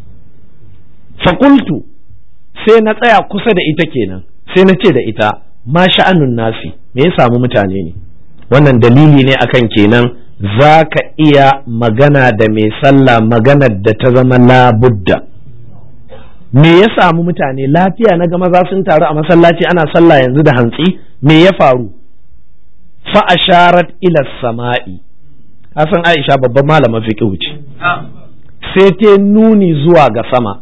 Fakultu sai na tsaya kusa da ita kenan, sai na ce da ita ma sha'anun nasi, me ya samu mutane ne? Wannan dalili ne akan kenan za ka iya magana da mai sallah maganar da ta zama labudda. Me ya samu mutane? Lafiya na ga maza sun taru a masallaci ana sallah yanzu da hantsi, me ya faru? Fa asharat ila sama'i, kasan Aisha babban malamin fiqh ce, sai ta nuni zuwa ga sama.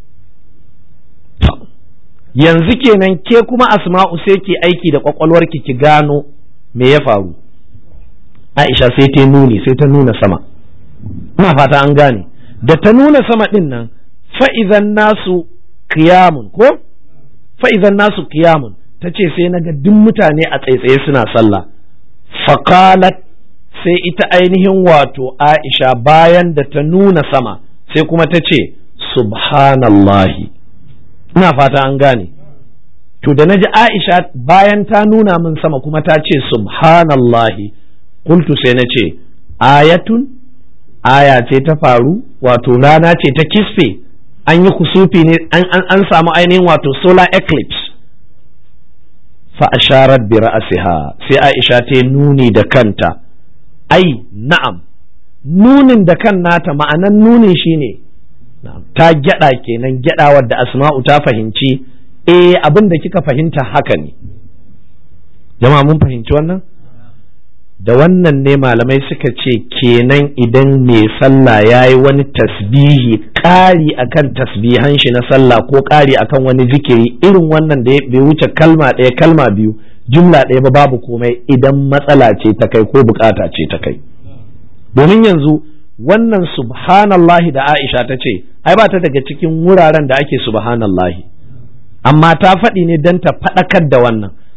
Yanzu kenan ke kuma Asma'u sai ki aiki da kwakwalwarki ki gano me ya faru. Aisha sai ta nuni, sai ta nuna sama. Ina fata an gane. Da ta nuna sama din nan, fa idan nasu qiyamun ko fa idan nasu qiyamun, tace sai naga duk mutane a tsaitsaye suna sallah. Faqalat, sai ita ainihin wato Aisha bayan da ta nuna sama sai kuma ta ce subhanallahi. Ina fata an gane. To da naji Aisha bayan ta nuna min sama kuma ta ce subhanallahi, qultu sai na ce ayatun, aya ce ta faru, wato rana ce ta kisfe, an yi kusufi ne, an, an, an samu ainihin wato solar eclipse. Fa asharat bi ra'siha, sai Aisha ta nuni da kanta. Ai na'am, nunin da kan nata ma'anan nunin shine na'am, ta gyada kenan, gyadawar da Asma'u ta fahimci eh abin da kika fahimta haka ne. Jama'a mun fahimci wannan? Da wannan ne malamai suka ce kenan idan mai sallah ya yi wani tasbihi ƙari akan tasbihan shi na sallah ko ƙari akan wani zikiri irin wannan da bai wuce kalma ɗaya kalma biyu jumla ɗaya ba babu komai idan matsala ce ta kai ko bukata ce ta kai. Domin yanzu wannan subhanallahi da Aisha ta ce ai ba ta daga cikin wuraren da ake subhanallahi, amma ta faɗi ne don ta faɗakar da wannan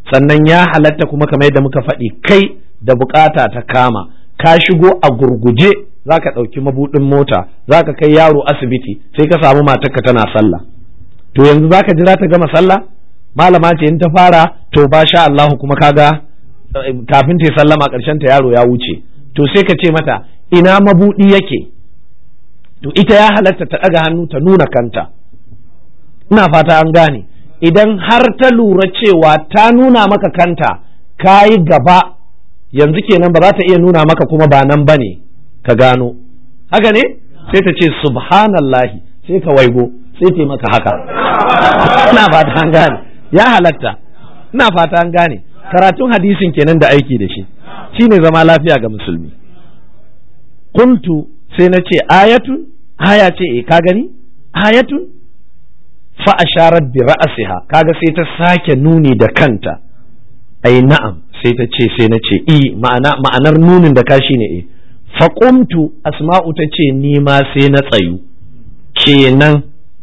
sannan ya halatta kuma kamar yadda muka faɗi kai da bukata ta kama ka shigo a gurguje za ka ɗauki mabuɗin mota za ka kai yaro asibiti sai ka samu matarka tana sallah to yanzu za ka jira ta gama sallah malama ce in ta fara to ba sha Allah kuma kaga kafin ta sallama ƙarshen ta yaro ya wuce to sai ka ce mata ina mabuɗi yake to ita ya halatta ta ɗaga hannu ta nuna kanta ina fata an gane idan har ta lura cewa ta nuna maka kanta ka yi gaba yanzu kenan ba za ta iya nuna maka kuma ba nan ba ne ka gano haka ne sai ta ce subhanallahi sai ka waigo sai ta maka haka ina fata an gane ya halatta ina fata an gane karatun hadisin kenan da aiki da shi shine zama lafiya ga musulmi kuntu sai na ce ayatun aya ce eh ka gani ayatun fa asharat bi ra'siha kaga sai ta sake nuni da kanta ai na'am sai ta ce sai na ce i ma'ana ma'anar nunin da ka shine eh fa qumtu asma'u ta ce ni ma sai na tsayu kenan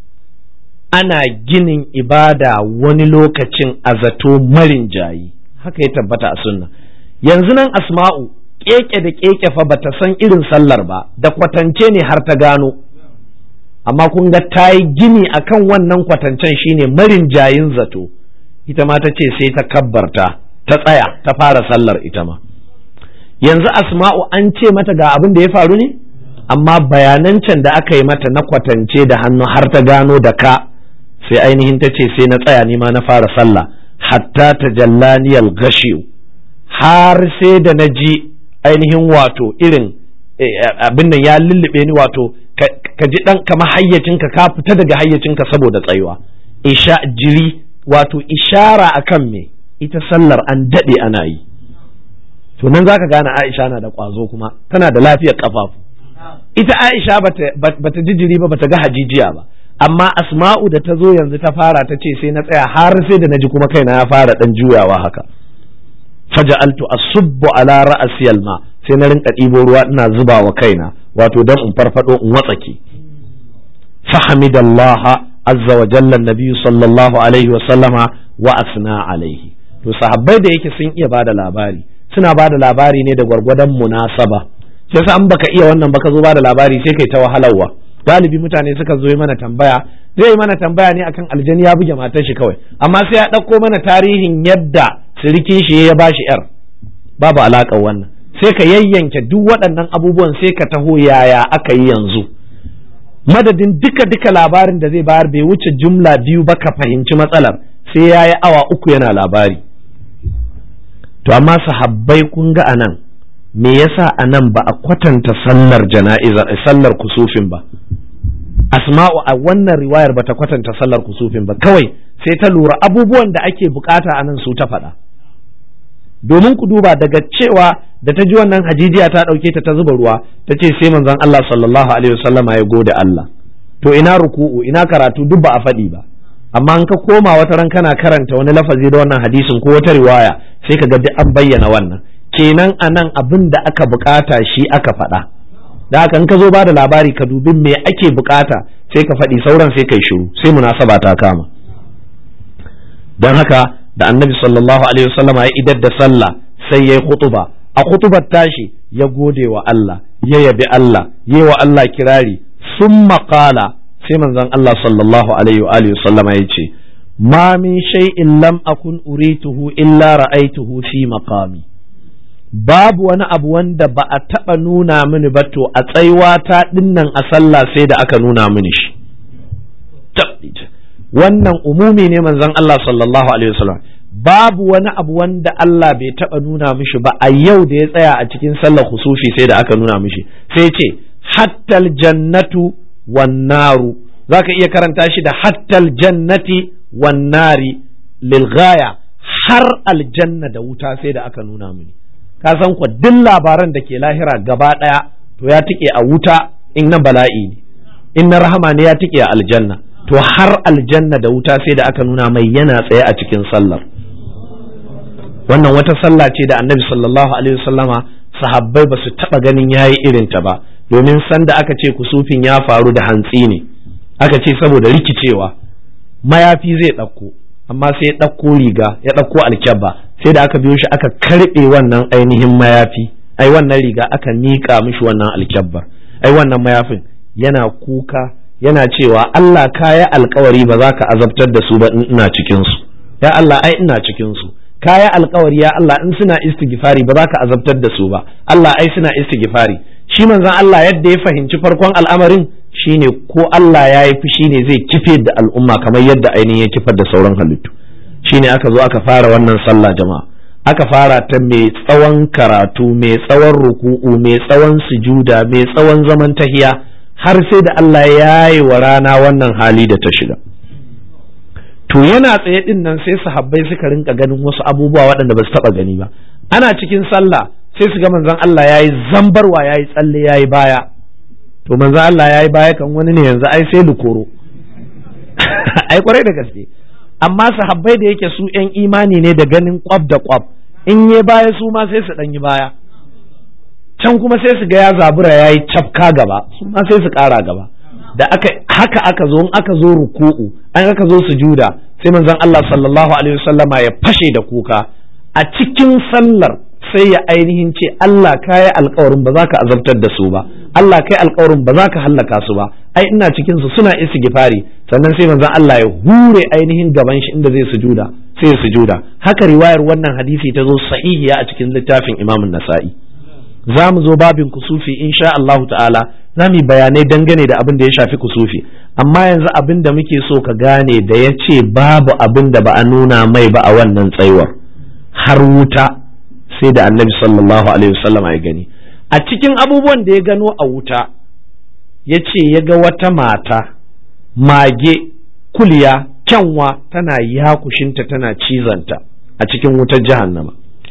ana ginin ibada wani lokacin a zato marin jayi haka ya tabbata a sunna yanzu nan asma'u keke da keke fa bata san irin sallar ba da kwatance ne har ta gano amma kun ga ta yi gini akan wannan kwatancen shine marin jayin zato ita ma ta ce sai ta kabbarta ta tsaya ta fara sallar ita ma yanzu asma'u an ce mata ga abin da ya faru ne amma bayanan can da aka yi mata na kwatance da hannu har ta gano da ka sai ainihin ta ce sai na tsaya ni ma na fara sallah hatta ta jallaniyal gashiyu har sai da na ji ainihin wato irin abin nan ya lullube ni wato ka ji dan kama hayyacinka ka fita daga hayyacinka saboda tsayuwa isha jiri wato ishara akan me ita sallar an dade ana yi to nan zaka gane Aisha na da kwazo kuma tana da lafiyar kafafu ita Aisha bata bata ji jiri ba bata ga hajijiya ba amma Asma'u da ta zo yanzu ta fara ta ce sai na tsaya har sai da naji kuma kaina ya fara dan juyawa haka faja'altu asubbu ala ra'si alma sai na rinka ɗibo ruwa ina zuba wa kaina wato dan in farfado in watsake fahamidallaha azza wa jalla nabiyyu sallallahu alaihi wa sallama wa asna alaihi to sahabbai da yake sun iya bada labari suna bada labari ne da gwargwadon munasaba sai sa an baka iya wannan baka zo bada labari sai kai ta wahalarwa galibi mutane suka zo yi mana tambaya zai yi mana tambaya ne akan aljani ya buge matar shi kawai amma sai ya ɗauko mana tarihin yadda sirikin shi ya bashi yar babu alaƙar wannan sai ka yayyanke duk waɗannan abubuwan sai ka taho yaya aka yi yanzu madadin duka duka labarin da zai bayar bai wuce jumla biyu ba ka fahimci matsalar sai ya yi awa uku yana labari to amma sahabbai kun ga anan me yasa anan ba a kwatanta sallar jana'iza sallar kusufin ba asma'u a wannan riwayar ba ta kwatanta sallar kusufin ba kawai sai ta lura abubuwan da ake bukata anan su ta faɗa domin ku duba daga cewa da ta ji wannan hajijiya ta ɗauke ta ta zuba ruwa ta ce sai manzon Allah sallallahu alaihi wasallam ya gode Allah to ina ruku'u ina karatu duk ba a faɗi ba amma in ka koma wata ran kana karanta wani lafazi da wannan hadisin ko wata riwaya sai ka ga duk an bayyana wannan kenan anan abin da aka bukata shi aka faɗa da haka in ka zo ba da labari ka dubi me ake bukata sai ka faɗi sauran sai kai shiru sai munasaba ta kama don haka da annabi sallallahu alaihi wasallam ya idar da sallah sai yayi khutuba a khutubar tashi ya gode wa Allah ya yabi Allah yayi wa Allah kirari summa qala sai manzon Allah sallallahu alaihi wa alihi wasallam ya ce ma min shay'in lam akun urituhu illa ra'aytuhu fi maqami babu wani abu wanda ba a taɓa nuna mini ba to a tsaiwa ta dinnan a sallah sai da aka nuna mini shi wannan umumi ne manzon Allah sallallahu alaihi wasallam babu wani abu wanda Allah bai taɓa nuna mishi ba a yau da ya tsaya a cikin sallar khusufi sai da aka nuna mishi sai ce hattal jannatu wan naru zaka iya karanta shi da hattal jannati wan nari lil ghaya har aljanna da wuta sai da aka nuna mini ka san ku duk labaran da ke lahira gaba daya to ya tike a wuta in na bala'i ne in na rahama ne ya tike a aljanna to har aljanna da wuta sai da aka nuna mai yana tsaye a cikin sallar wannan wata sallah ce da annabi sallallahu alaihi wasallama sahabbai ba su taba ganin yayi irin ta ba domin sanda aka ce kusufin ya faru da hantsi ne aka ce saboda rikicewa mayafi zai ɗauko amma sai ya ɗauko riga ya ɗauko alkyabba, sai da aka biyo shi aka karɓe wannan ainihin mayafi, ai wannan riga aka miƙa mishi wannan alkyabbar, ai wannan mayafin, yana kuka yana cewa Allah kaya alkawari ba za ka azabtar da su ba in ina cikin su, ya Allah ai ina cikin su, kaya alkawari ya Allah in suna istighfari ba za ka azabtar da su ba, Allah ai suna istighfari. Shi manzon Allah yadda ya fahimci farkon al'amarin shine ko Allah ya yi fushi ne zai kife da al'umma kamar yadda ainihin ya kifar da sauran halittu. Shine aka zo aka fara wannan sallah jama'a, aka fara ta mai tsawon karatu, mai tsawon ruku'u, mai tsawon sujuda, mai tsawon zaman tahiya, har sai da Allah ya yi wa rana wannan hali da ta shiga. To yana tsaye din nan sai sahabbai suka rinka ganin wasu abubuwa waɗanda ba su taɓa gani ba. Ana cikin sallah sai su ga manzon Allah ya yi zambarwa, ya yi tsalle, ya yi baya. To manzon Allah ya yi baya kan wani ne yanzu ai sai lukoro. Ai kwarai da gaske. Amma sahabbai da yake su ‘yan imani ne da ganin kwab da kwab, in yi baya su ma sai su ɗan yi baya. Can kuma sai su ga ya zabura ya yi cafka gaba, su ma sai su ƙara gaba. Da aka haka aka zo in aka zo ruku'u, an aka zo sujuda, sai manzon Allah sallallahu alaihi wasallama ya fashe da kuka. A cikin sallar sai ya ainihin ce Allah kai alƙawarin ba za ka azabtar da su ba, Allah kai alƙawarin ba za ka hallaka su ba, ai ina cikin su suna istighfari. Sannan sai manzon Allah ya hure ainihin gaban shi inda zai sujuda, sai ya sujuda. Haka riwayar wannan hadisi ta zo sahihiya a cikin littafin Imam Nasa'i. Za mu zo babin kusufi insha Allahu ta'ala, za mu yi bayanai dangane da abin da ya shafi kusufi, amma yanzu abin da muke so ka gane da ya ce babu abin da ba a nuna mai ba a wannan tsayuwar, har wuta sai da annabi sallallahu alaihi wasallam ya gani. A cikin abubuwan da ya gano a wuta, ya ce ya ga wata mata, mage, kuliya, kyanwa tana yakushinta tana cizanta a cikin wutar jahannama.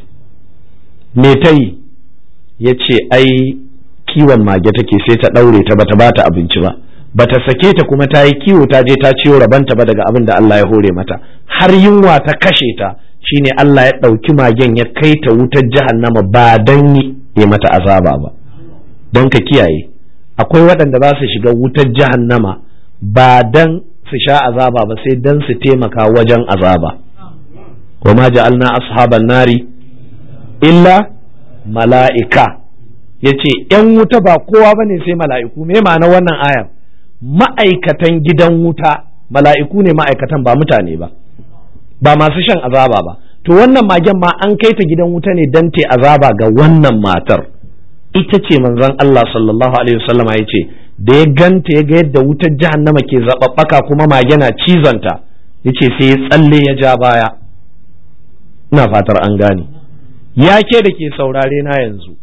Me ta yi? Ya ce ai kiwon mage take, sai ta ɗaure ta bata bata abinci ba, bata sake ta kuma ta yi kiwo ta je ta ciyo rabanta ba daga abin da Allah ya hore mata, har yunwa ta kashe ta, shine Allah ya ɗauki magen ya kai ta wutar jahannama ba dan yi mata azaba ba. Don ka kiyaye, akwai waɗanda za su shiga wutar jahannama ba dan su sha azaba ba, sai dan su taimaka wajen azaba. wa ma ja'alna ashaban nari illa mala'ika, ya ce ‘yan wuta ba kowa ba ne sai mala'iku. Me ma'ana wannan ayar? Ma'aikatan gidan wuta, mala'iku ne ma'aikatan, ba mutane ba, ba masu shan azaba ba. To wannan magen ma an kai ta gidan wuta ne don ta azaba ga wannan matar. Ita ce manzon Allah sallallahu alaihi wasallam ya ce da ya ganta ya ga yadda wutar jahannama ke zaɓaɓɓaka kuma mage na cizonta, ya ce sai ya tsalle ya ja baya. Ina fatar an gane. Ya ke da ke saurare na yanzu,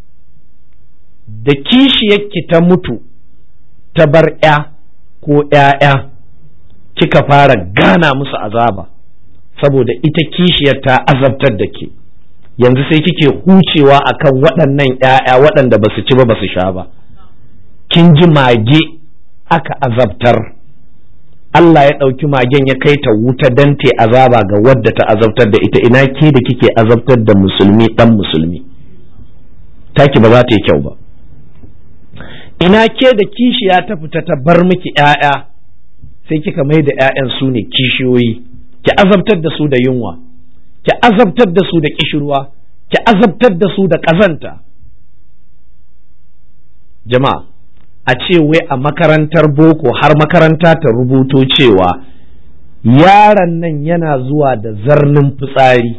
da kishiyarki ta mutu ta bar ‘ya ko ‘ya'ya, kika fara gana musu azaba saboda ita kishiyar ta azabtar da ke, yanzu sai kike hucewa akan waɗannan ‘ya'ya waɗanda ba su ci ba ba su sha ba. Kin ji mage aka azabtar, Allah ya ɗauki magen ya kai ta wuta don ta azaba ga wadda ta azabtar da ita. Ina ke da kike azabtar da musulmi ɗan musulmi, taki ba za ta yi kyau ba. Ina ke da kishiya ta fita ta bar miki ‘ya'ya, sai kika mai da ‘ya'yan su ne kishiyoyi, ki azabtar da su da yunwa, ki azabtar da su da kishirwa, ki azabtar da su da ƙazanta. Jama'a, a ce wai a makarantar boko har makaranta ta rubuto cewa yaron nan yana zuwa da zarnin fitsari,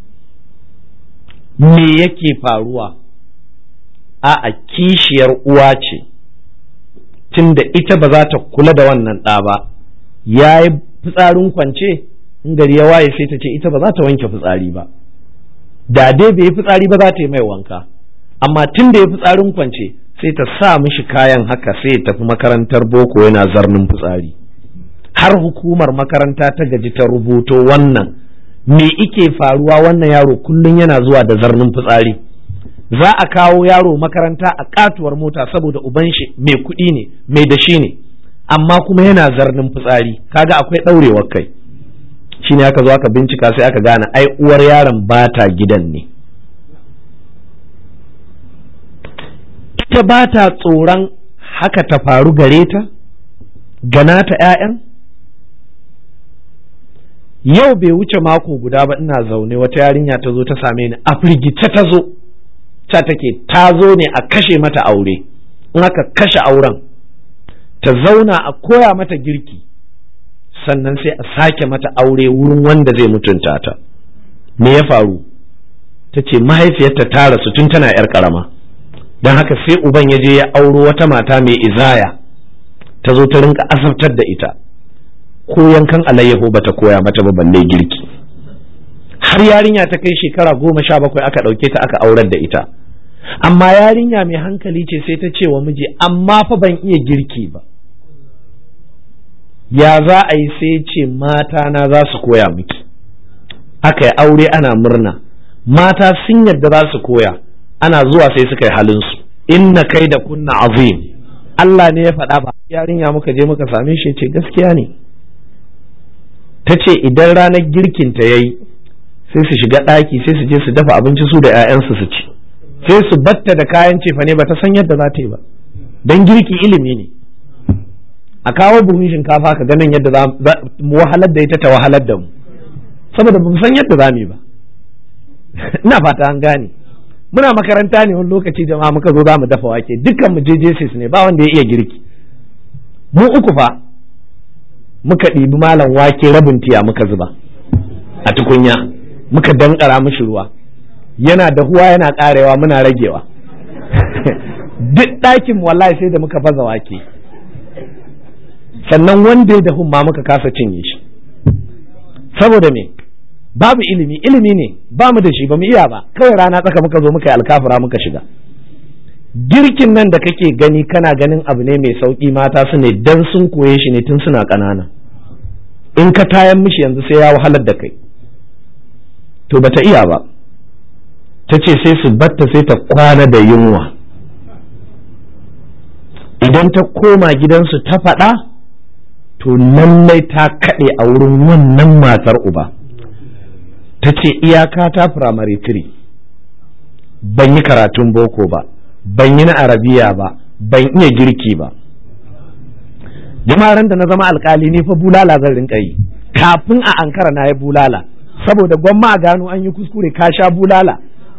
me yake faruwa? A'a, kishiyar uwa ce, tunda ita ba za ta kula da wannan ɗa ba, ya yi fitsarin kwance, in gari ya waye sai ta ce ita ba za ta wanke fitsari ba, da dai bai yi fitsari ba za ta yi mai wanka, amma tun da ya fitsarin kwance sai ta sa mishi kayan haka sai ya tafi makarantar boko yana zarnin fitsari. Har hukumar makaranta ta gaji ta rubuto wannan, me ike faruwa wannan yaro kullum yana zuwa da zarnin fitsari. Za a kawo yaro makaranta a katuwar mota saboda uban shi mai kuɗi ne, mai dashi ne, amma kuma yana zarnin fitsari, kaga akwai ɗaurewar kai. Shine aka zo aka bincika sai aka gane ai uwar yaron ba ta gidan ne. Ita ba ta tsoron haka ta faru gare ta, gana ta ‘ya'yan? yau bai wuce mako guda ba ina zaune wata yarinya ta zo ta same ni a firgice ta zo ta take ta zo ne a kashe mata aure, in aka kashe auren ta zauna a koya mata girki sannan sai a sake mata aure wurin wanda zai mutunta ta. Me ya faru? ta ce mahaifiyarta ta rasu tun tana yar karama, don haka sai uban ya je ya auro wata mata mai izaya ta zo ta rinka asabtar da ita, ko yankan alayyaho bata koya mata ba balle girki. har yarinya ta kai shekara goma sha bakwai aka ɗauke ta aka aurar da ita, amma yarinya mai hankali ce sai ta ce wa miji amma fa ban iya girki ba. Ya za a yi? sai ce mata na za su koya miki. Aka yi aure ana murna, mata sun yadda za su koya, ana zuwa sai suka yi halinsu. Inna kai da kunna azim, Allah ne ya faɗa ba. Yarinya muka je muka same shi ce gaskiya ne. Ta ce idan ranar girkinta ya yi sai su shiga ɗaki sai su je su dafa abinci su da 'ya'yansu su ci, sai su batta da kayan cefane ba ta san yadda za ta yi ba, don girki ilimi ne. A kawo buhun shinkafa ka ganin yadda za mu wahalar da ita ta wahalar da mu, saboda ba mu san yadda za mu yi ba. Ina fata an gane. Muna makaranta ne wani lokaci jama'a muka zo za mu dafa wake, dukkan mu je jesis ne, ba wanda ya iya girki. Mu uku fa muka ɗibi malam wake rabin tiya muka zuba a tukunya, muka dankara mishi ruwa, yana dahuwa yana karewa muna ragewa. Duk ɗakin wallahi sai da muka baza wake, sannan wanda ya dahu ma muka kasa cinye shi. Saboda me? Babu ilimi. Ilimi ne ba mu da shi, ba mu iya ba, kawai rana tsaka muka zo muka yi alkafura muka shiga. Girkin nan da kake gani kana ganin abu ne mai sauki, mata su ne dan sun koye shi ne tun suna ƙanana. In ka tayan mishi yanzu sai ya wahalar da kai. To bata iya ba, ta ce sai su batta sai ta kwana da yunwa. Idan ta koma gidansu ta faɗa, to lallai ta kaɗe a wurin wannan matar uba. Ta ce iyaka ta firamare tiri, ban yi karatun boko ba, ban yi na arabiya ba, ban iya girki ba. Jama'aran da na zama alkali ne fa bulala zan rinka yi, kafin a ankara na yi bulala, saboda gwamma a gano an yi kuskure ka sha bulala.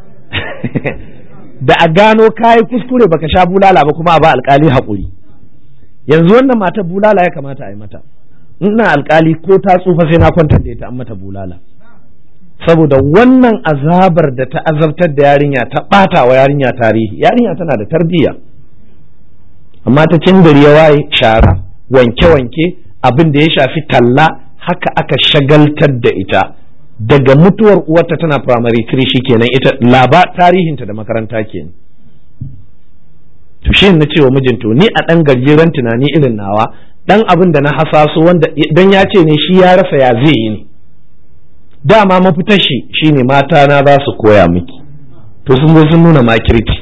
Da a gano ka yi kuskure baka sha bulala ba kuma a ba alkali haƙuri. Yanzu wannan mata bulala ya kamata a yi mata. Ina alkali ko ta tsufa sai na kwantar da ita an mata bulala, saboda wannan azabar da ta azabtar da yarinya ta ɓata wa yarinya tarihi. Yarinya tana da tarbiyya, amma ta cin gari ya waye, shara, wanke-wanke, abin da ya shafi talla, haka aka shagaltar da ita. Daga mutuwar uwarta tana primary three shikenan ita laba tarihinta da makaranta kenan. To shi na cewa mijin, to ni a ɗan gajeren tunani irin nawa, ɗan abin da na hasaso wanda dan ya ce ne shi ya rasa ya zai yi ne. Dama mafitar shi shine mata na za su koya miki, to sun zo sun nuna makirci.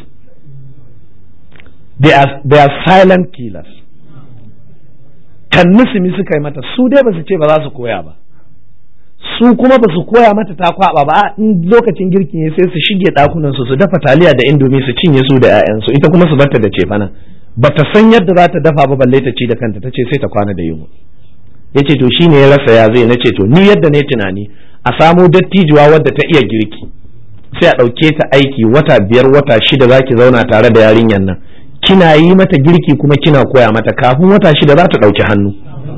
They are, they are silent killers. Kan nisimi suka yi mata, su dai ba su ce ba za su koya ba, su kuma ba su koya mata ta kwaba ba. In lokacin girki ne sai su shige ɗakunan su su dafa taliya da indomi su cinye su da 'ya'yansu, ita kuma su barta da cefana. Bata san yadda za ta dafa ba balle ta ci da kanta, ta ce sai ta kwana da yunwa. Yace to shine ya rasa ya zai. Nace to ni yadda ne tunani, a samo dattijuwa wadda ta iya girki, sai a ɗauke ta aiki wata biyar wata shida za ki zauna tare da yarinyar nan, kina yi mata girki kuma kina koya mata, kafin wata shida za ta ɗauki hannu.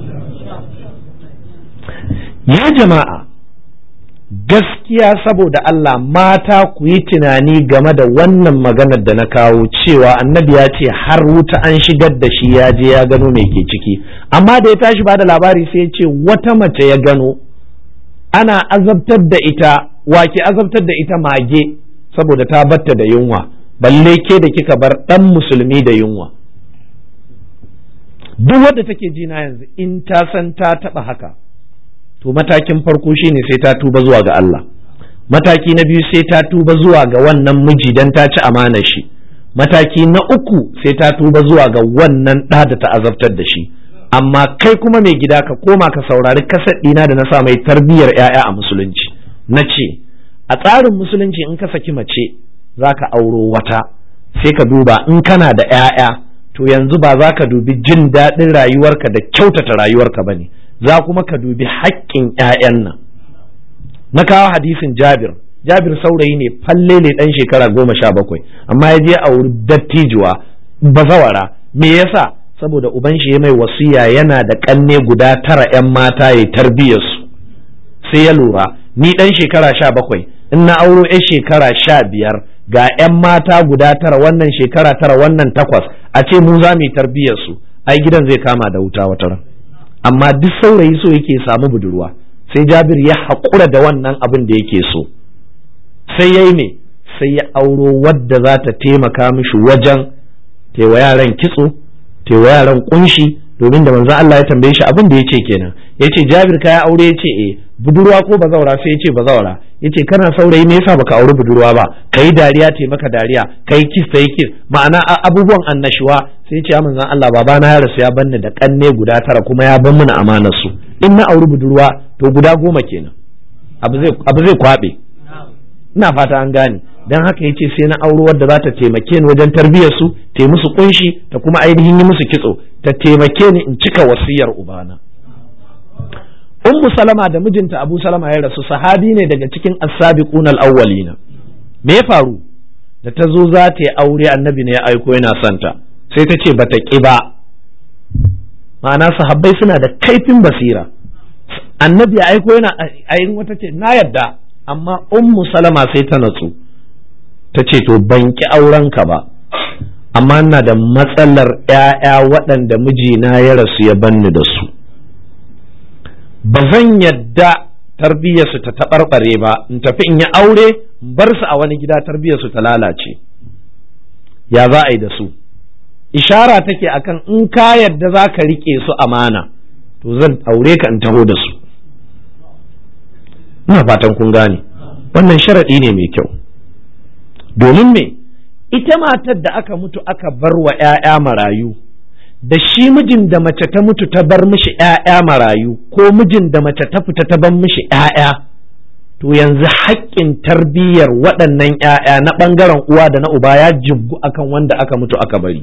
Ya jama'a, gaskiya saboda Allah, mata ku yi tunani game da wannan maganar da na kawo cewa annabi ya ce har wuta an shigar da shi ya je ya gano me ke ciki, amma da ya tashi ba da labari sai ya ce wata mace ya gano ana azabtar da ita. Wake azabtar da ita? Mage, saboda ta batta da yunwa, balle ke da kika bar ɗan musulmi da yunwa. Duk wadda take ji na yanzu in ta san ta taɓa haka, to matakin farko shine sai ta tuba zuwa ga Allah. Mataki na biyu sai ta tuba zuwa ga wannan miji dan ta ci amanar shi. Mataki na uku sai ta tuba zuwa ga wannan ɗa da ta azabtar da shi. Amma kai kuma mai gida ka koma ka saurari kasar ɗina da na sa mai tarbiyyar 'ya'ya a musulunci. Na ce a tsarin musulunci in ka saki mace za ka auro wata, sai ka duba in kana da 'ya'ya, to yanzu ba za ka dubi jin daɗin rayuwarka da kyautata rayuwarka ba ne, za kuma ka dubi haƙƙin 'ya'yan nan. na kawo hadisin Jabir Jabir saurayi ne falle ne dan shekara goma sha bakwai amma ya je a wuri dattijuwa bazawara me yasa saboda uban shi ya mai wasiya yana da kanne guda tara yan mata ya tarbiyar su sai ya lura ni dan shekara sha bakwai in na auro yan shekara sha biyar ga yan mata guda tara wannan shekara tara wannan takwas a ce mu za mu yi tarbiyar su ai gidan zai kama da wuta wata ran amma duk saurayi so yake samu budurwa sai Jabir ya haƙura da wannan abin da yake so sai yayi me sai ya auro wadda za ta taimaka mishi wajen tewa yaran kitso tewa yaran kunshi domin da manzo Allah ya tambaye shi abin da yace kenan yace Jabir kai aure yace eh budurwa ko bazawara sai yace bazawara yace kana saurayi me yasa baka aure budurwa ba kai dariya te maka dariya kai kiss tai kiss ma'ana abubuwan annashuwa sai yace manzo Allah babana ya rasu ya banni da kanne guda tara kuma ya ban mana amanar su in na aure budurwa to guda goma kenan abu zai abu zai kwabe ina fata an gane dan haka yace sai na auro wadda za ta taimake ni wajen tarbiyyar su ta musu kunshi ta kuma ainihin yi musu kitso ta taimake ni in cika wasiyar ubana ummu salama da mijinta abu salama ya rasu sahabi ne daga cikin as-sabiquna al-awwalina me ya faru da ta zo za ta yi aure annabi ne ya aiko yana santa sai ta ce bata ki ba ma'ana sahabbai suna da kaifin basira annabi ya aiko yana ayin wata ce na yadda amma ummu salama sai ta natsu ta ce to ban ki aurenka ba amma ina da matsalar ƴaƴa waɗanda mijina ya rasu ya banni da su ba zan yadda tarbiyyarsu ta taɓarɓare ba in tafi in yi aure in bar su a wani gida tarbiyyarsu ta lalace ya za a yi da su ishara take akan in ka yadda za ka riƙe su amana to zan aure ka in taho da su ina fatan kun gane wannan sharaɗi ne mai kyau domin me ita matar da aka mutu aka bar wa ‘ya'ya marayu da shi mijin da mace ta mutu ta bar mishi ‘ya'ya marayu ko mijin da mace ta fita ta bar mishi ‘ya'ya to yanzu haƙƙin tarbiyyar waɗannan ‘ya'ya na ɓangaren uwa da na uba ya jibgu akan wanda aka mutu aka bari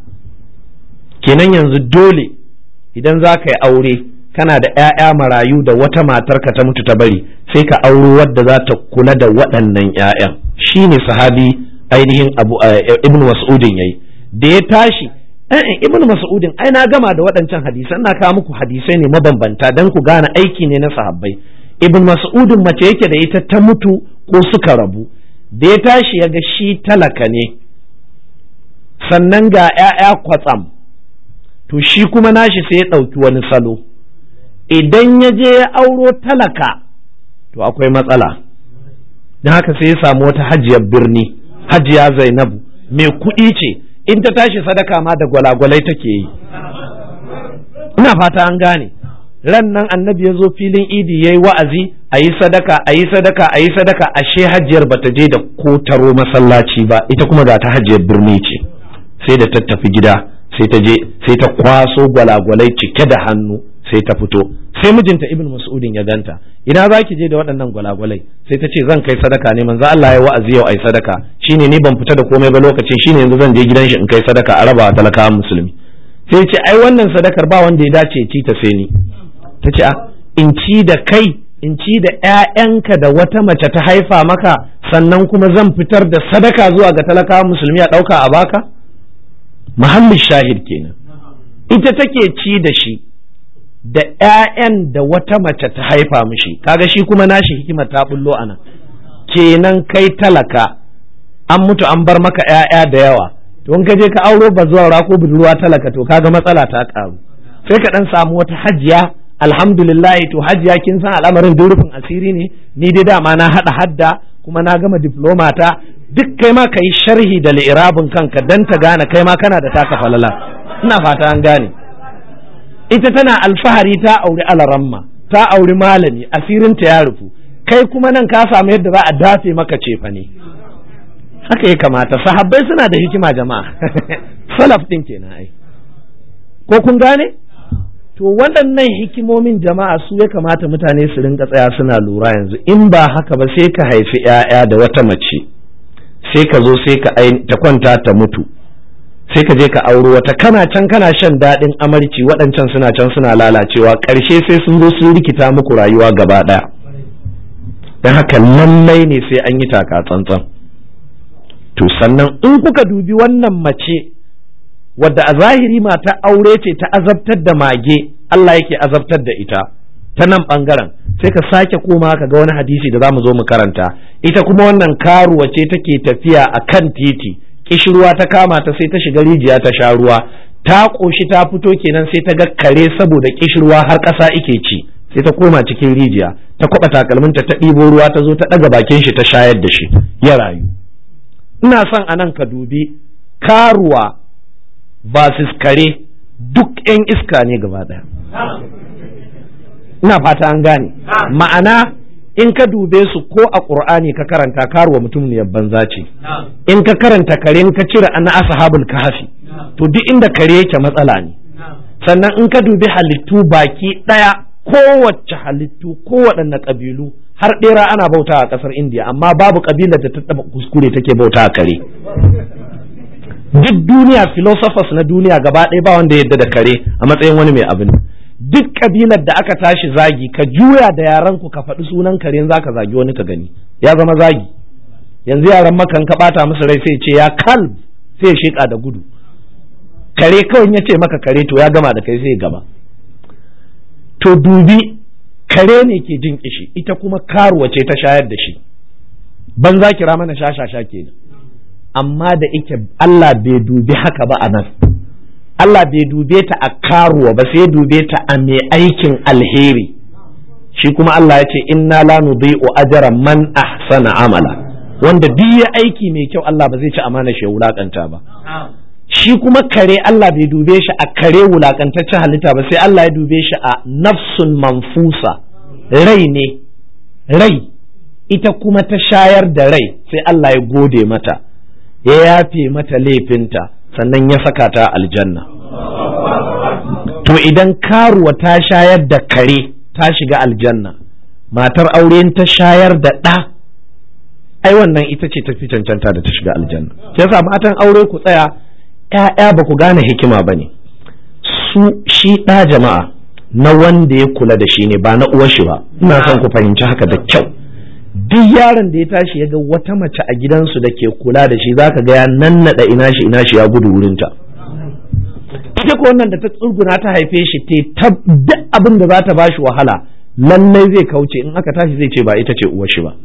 kenan yanzu dole idan za ka yi aure kana da ‘ya'ya marayu da wata matarka ta mutu ta bari sai ka auro wadda za ta kula da waɗannan ‘ya'yan shi ne sahabi ainihin abu ibn mas'udin yayi da ya tashi ibn mas'udin ai na gama da waɗancan hadisan na kawo muku hadisai ne mabambanta dan ku gane aiki ne na sahabbai ibn mas'udin mace yake da ita ta mutu ko suka rabu da ya tashi ya ga shi talaka ne sannan ga ‘ya'ya kwatsam to shi kuma nashi sai ya ɗauki wani salo idan ya je ya auro talaka to akwai matsala don haka sai ya samu wata hajiyar birni hajiya zainabu mai kuɗi ce in ta tashi sadaka ma da gwalagwalai take yi ina fata an gane ran nan annabi ya zo filin idi ya yi wa'azi a yi sadaka a yi sadaka a yi sadaka ashe hajiyar bata je da ko taro masallaci ba ita kuma ga ta hajiyar birni ce sai da ta tafi gida sai ta je sai ta kwaso gwalagwalai cike da hannu sai ta fito sai mijinta ibn mas'udin ya ganta ina za ki je da waɗannan gwalagwalai sai ta ce zan kai sadaka ne manzo Allah ya wa'azi yau ai sadaka shine ni ban fita da komai ba lokacin shine yanzu zan je gidan shi in kai sadaka a raba talakawan musulmi sai ce ai wannan sadakar ba wanda ya dace ci ta sai ni ta ce a in ci da kai in ci da ƴaƴanka da wata mace ta haifa maka sannan kuma zan fitar da sadaka zuwa ga talakawan musulmi a ɗauka a baka mahallin shahid kenan ita take ci da shi da ƴaƴan da wata mace ta haifa mishi kaga shi kuma nashi hikima ta bullo anan kenan kai talaka an mutu an bar maka ƴaƴa da yawa to in ka je ka auro bazawara ko budurwa talaka to kaga matsala ta karu sai ka dan samu wata hajiya alhamdulillah to hajiya kin san al'amarin durufin asiri ne ni dai dama na hada hadda kuma na gama diploma ta duk kai ma kai sharhi da li'irabin kanka dan ta gane kai ma kana da taka falala ina fata an gane ita tana alfahari ta auri alaramma ta auri malami asirinta ya rufu kai kuma nan ka samu yadda za a dafe maka cefa ne haka ya kamata sahabbai suna da hikima jama'a salaf din kenan ai ko kun gane to waɗannan hikimomin jama'a su ya kamata mutane su rinka tsaya suna lura yanzu in ba haka ba sai ka haifi ƴaƴa da wata mace sai ka zo sai ka ta kwanta ta mutu sai ka je ka auro wata kana can kana shan daɗin amarci waɗancan suna can suna lalacewa ƙarshe sai sun zo sun rikita muku rayuwa gaba ɗaya don haka lallai ne sai an yi taka tsantsan. To sannan in kuka dubi wannan mace wadda a zahiri mata aure ce ta azabtar da mage, Allah yake azabtar da ita ta nan bangaren, sai ka sake koma ka ga wani hadisi da zamu zo mu karanta. Ita kuma wannan karuwa ce take tafiya a kan titi, kishirwa ta kama ta sai ta shiga rijiya ta sha ruwa, ta koshi ta fito kenan sai ta ga kare saboda kishirwa har ƙasa ike ci, sai ta koma cikin rijiya ta kwaba takalminta ta ɗibo ruwa ta zo ta ɗaga bakin shi ta shayar da shi ya rayu. Ina son anan ka dubi karuwa versus kare, duk 'yan iska ne gaba ɗaya. Ina fata an gane, ma'ana in ka dube su ko a ƙur'ani ka karanta karuwa mutum ne banza ce, in ka karanta kare in ka cire ana ashabul kahfi to duk inda kare yake matsala ne. Sannan in ka dubi halittu baki ɗaya, kowace halittu kowaɗanne ƙabilu, har ɗera ana bauta a ƙasar Indiya, amma babu ƙabilar da ta taɓa kuskure take bauta a kare. Duk duniya philosophers na duniya gaba ɗaya ba wanda yadda da kare a matsayin wani mai abin. Duk ƙabilar da aka tashi zagi, ka juya da yaran ku ka faɗi sunan kare za ka zagi wani ka gani ya zama zagi. Yanzu yaran makan ka ɓata musu rai sai ce ya kalb, sai ya sheƙa da gudu. Kare kawai ya ce maka kare to ya gama da kai sai ya gaba. To dubi, kare ne ke jin kishi, ita kuma karuwa ce ta shayar da shi. Ban za kira mana shashasha kenan. Amma da ike Allah bai dubi haka ba a nan. Allah bai dube ta a karuwa ba, sai dube ta a mai aikin alheri. Shi kuma Allah ya ce inna la nudhi'u ajra man ahsana amala. Wanda duk ya aiki mai kyau Allah ba zai ci amana shi ya wulakanta ba. Shi kuma kare Allah bai dube shi a kare wulakantaccen halitta ba, sai Allah ya dube shi a nafsun manfusa, rai ne, rai, ita kuma ta shayar da rai, sai Allah ya gode mata, ya yafe mata laifinta, sannan ya saka ta aljanna. To idan karuwa ta shayar da kare ta shiga aljanna, matar aure ta shayar da ɗa, ai wannan ita ce tafi cancanta da ta shiga aljanna. Yasa matan aure ku tsaya, ‘ya'ya ba ku gane hikima ba ne, su shi ɗa jama'a na wanda ya kula da shi ne ba na uwar shi ba. Ina son ku fahimci haka da kyau. Duk yaron da ya tashi ya ga wata mace a gidansu da ke kula da shi, za ka ga ya nannaɗa ina shi ina shi ya gudu wurinta. Ita ko wannan da ta tsurguna ta haife shi ta duk abin da za ta ba shi wahala, lallai zai kauce, in aka tashi zai ce ba ita ce uwar shi ba.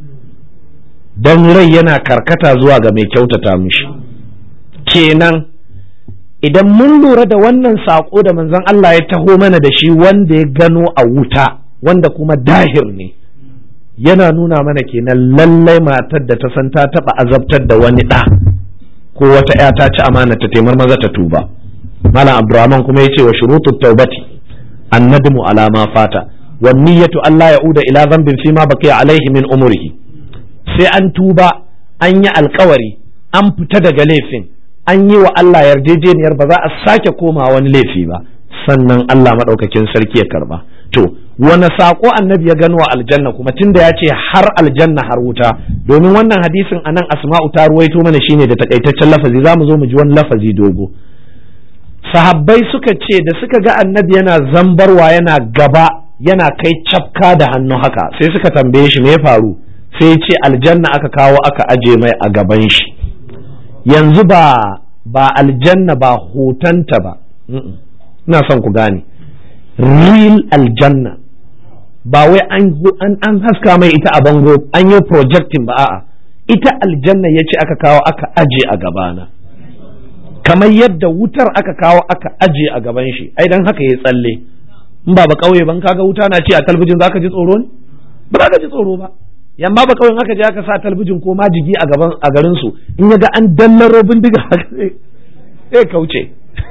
Don rai yana karkata zuwa ga mai kyautata mishi. Kenan idan mun lura da wannan saƙo da manzon Allah ya taho mana da shi, wanda ya gano a wuta, wanda kuma dahir ne, yana nuna mana kenan lallai matar da ta san ta taɓa azabtar da wani ɗa ko wata ‘ya ta ci amana ta taimar maza ta tuba. Malam Abdurrahman kuma ya ce wa shurutut taubati annadmu ala ma fata wa niyyatu Allah ya'uda ila dhanbin fi ma baqiya alaihi min umrihi. Sai an tuba, an yi alkawari, an fita daga laifin, an yi wa Allah yarjejeniyar ba za a sake koma wani laifi ba, sannan Allah maɗaukakin sarki ya karba. To wani saƙo annabi ya gano wa aljanna kuma, tunda ya ce har aljanna har wuta, domin wannan hadisin anan Asma'u ta ruwaito mana shine da takaitaccen lafazi, za mu zo mu ji wani lafazi dogo. Sahabbai suka ce da suka ga annabi yana zambarwa, yana gaba, yana kai cafka da hannu haka, sai suka tambaye shi me ya faru, sai ya ce aljanna aka kawo aka aje mai a gaban shi. Yanzu ba ba aljanna ba hotonta ba, ina son ku gane, real aljanna, ba wai an, an haska mai ita a bango an yi projecting ba, a'a ita aljanna ya ce aka kawo aka aje a gabana, kamar yadda wutar aka kawo aka aje a gaban shi. Ai dan haka ya tsalle. In ba ba kauye ban kaga wuta na ci a talbijin zaka ji tsoro ne? Ba za ka ji tsoro ba. Yamma ba kawai aka je aka sa talbijin ko majigi a gaban a garin su, in yaga an dallaro bindiga sai kauce.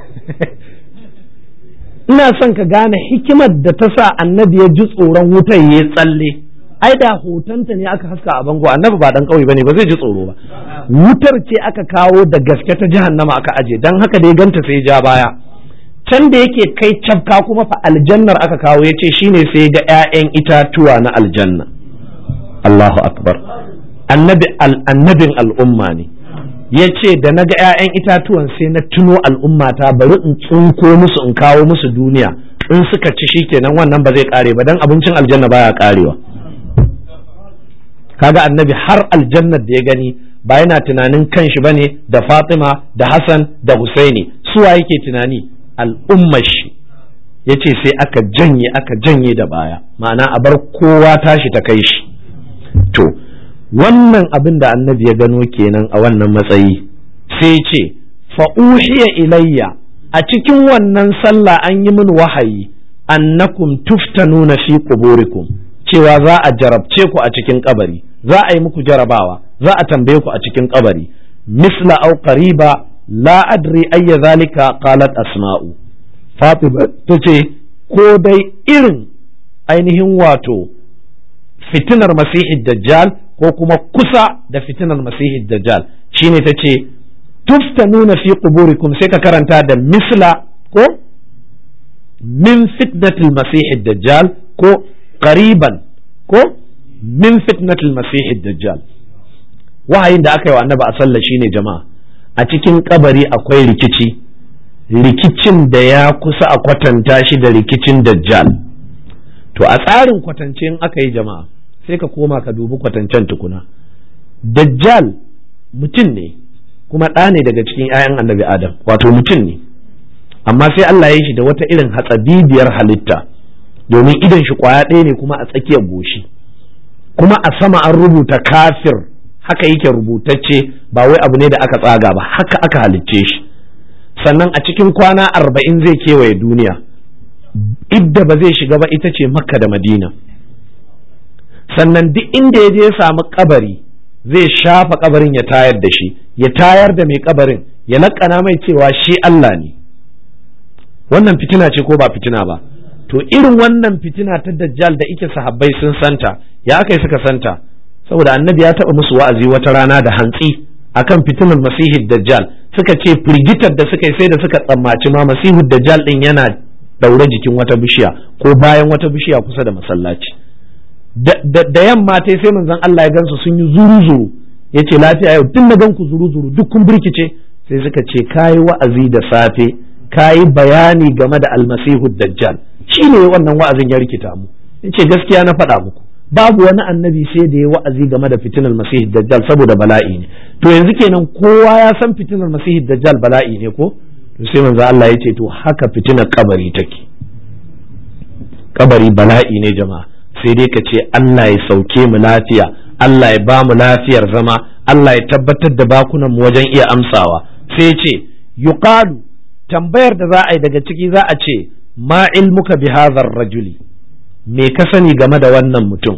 Ina son ka gane hikimar da ta sa annabi ya ji tsoron wutar ya tsalle. Ai da hotonta ne aka haska a bango, annabi ba dan kauye bane, ba zai ji tsoro ba. Wutar ce aka kawo da gaske ta jahannama aka aje, dan haka da ya ganta sai ja baya. Can da yake kai cafka kuma fa aljannar aka kawo, yace shine sai ga 'ya'yan itatuwa na aljanna. Allahu akbar. Annabi annabin al'umma ne. Ya ce da na ga 'ya'yan itatuwan sai na tuno al'ummata, bari in tsinko musu in kawo musu duniya, in suka ci shi kenan wannan ba zai kare ba, dan abincin aljanna baya karewa. kaga annabi har aljannar da ya gani ba yana tunanin kanshi bane da Fatima da Hassan da Husaini, suwa yake tunani? Al'ummar shi. yace sai aka janye aka janye da baya, ma'ana a bar kowa tashi ta kai shi. To wannan abin da annabi ya gano kenan a wannan matsayi, sai ce fa uhiya ilayya, a cikin wannan sallah an yi min wahayi annakum tuftanuna fi quburikum, cewa za a jarabce ku a cikin kabari, za a yi muku jarabawa, za a tambaye ku a cikin kabari. Misla au qariba la adri ayya zalika qalat asma'u. Fatima tace ko dai irin ainihin wato fitinar masihid dajjal ko kuma kusa da fitinar masihid dajjal, shine tace tuftanuna fi quburikum, sai ka karanta da misla ko min fitnatil masihid dajjal ko qariban ko min fitnatil masihid dajjal. Wahayin da aka yi wa annabi a sallah shine jama'a, a cikin kabari akwai rikici, rikicin da ya kusa a kwatanta shi da rikicin dajjal. To a tsarin kwatance in aka yi jama'a, sai ka koma ka dubi kwatancen tukuna. Dajjal mutum ne kuma ɗa ne daga cikin 'ya'yan annabi Adam, wato mutum ne, amma sai Allah ya yi shi da wata irin hatsabibiyar halitta, domin idan shi kwaya ɗaya ne kuma a tsakiyar goshi, kuma a sama an rubuta kafir, haka yake rubutacce, ba wai abu ne da aka tsaga ba, haka aka halicce shi. Sannan a cikin kwana arba'in zai kewaye duniya, idda ba zai shiga ba ita ce Makka da Madina. Sannan duk inda ya je ya samu kabari zai shafa kabarin ya tayar da shi, ya tayar da mai kabarin, ya laƙana mai cewa shi Allah ne. Wannan fitina ce ko ba fitina ba? To irin wannan fitina ta dajjal da ike sahabbai sun santa, ya aka yi suka santa? Saboda annabi ya taɓa musu wa'azi wata rana da hantsi akan fitinar masihid dajjal, suka ce firgitar da suka yi sai da suka tsammaci ma masihid dajjal din yana daure jikin wata bishiya ko bayan wata bishiya kusa da masallaci. Da yamma tai sai manzon Allah ya gansu sun yi zuru-zuru, ya ce lafiya yau tun da ganku zuru-zuru duk kun birkice, sai suka ce kayi wa'azi da safe, kayi bayani game da almasihud dajjal, shi ne wannan wa'azin ya rikita mu. Ya ce gaskiya na faɗa muku, babu wani annabi sai da ya wa'azi game da fitinar masihid dajjal saboda bala'i ne. To yanzu kenan kowa ya san fitinar masihid dajjal bala'i ne ko? To sai manzo Allah ya ce to haka fitinar kabari take. Kabari bala'i ne jama'a, sai dai ka ce Allah ya sauke mu lafiya, Allah ya ba mu lafiyar zama, Allah ya tabbatar da bakunan mu wajen iya amsawa. Sai ce yuqalu, tambayar da za a yi daga ciki za a ce ma ilmuka bi hadha rajuli, me ka sani game da wannan mutum,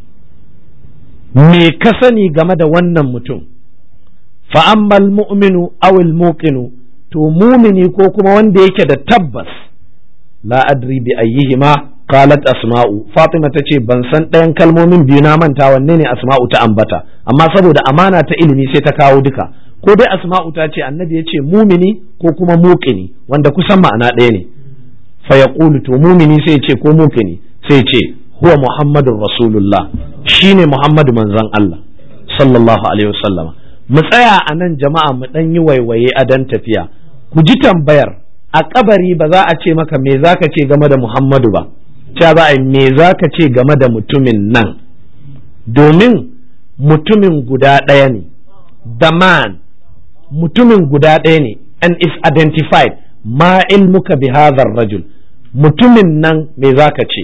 me ka sani game da wannan mutum? Fa ammal mu'minu aw al muqinu, to mumini ko kuma wanda yake da tabbas, la adri bi ayyihima qalat asma'u. Fatima ta ce ban san ɗayan kalmomin biyu, na manta wanne ne asma'u ta ambata, amma saboda amana ta ilimi sai ta kawo duka. Ko dai asma'u ta ce annabi ya ce mumini ko kuma muqini, wanda kusan ma'ana ɗaya ne. Fa yaqulu, to mumini sai ya ce ko muqini, sai ce huwa muhammadun rasulullah, shine muhammadu manzon Allah sallallahu alaihi wasallam. Mu tsaya a nan jama'a, mu dan yi waiwaye a dan tafiya, ku ji tambayar. A kabari ba za a ce maka me zaka ce game da Muhammadu ba, cewa za a yi me zaka ce game da mutumin nan, domin mutumin guda ɗaya ne, the man, mutumin guda ɗaya ne, and is identified. Ma ilmuka bi hadha rajul, mutumin nan me zaka ce?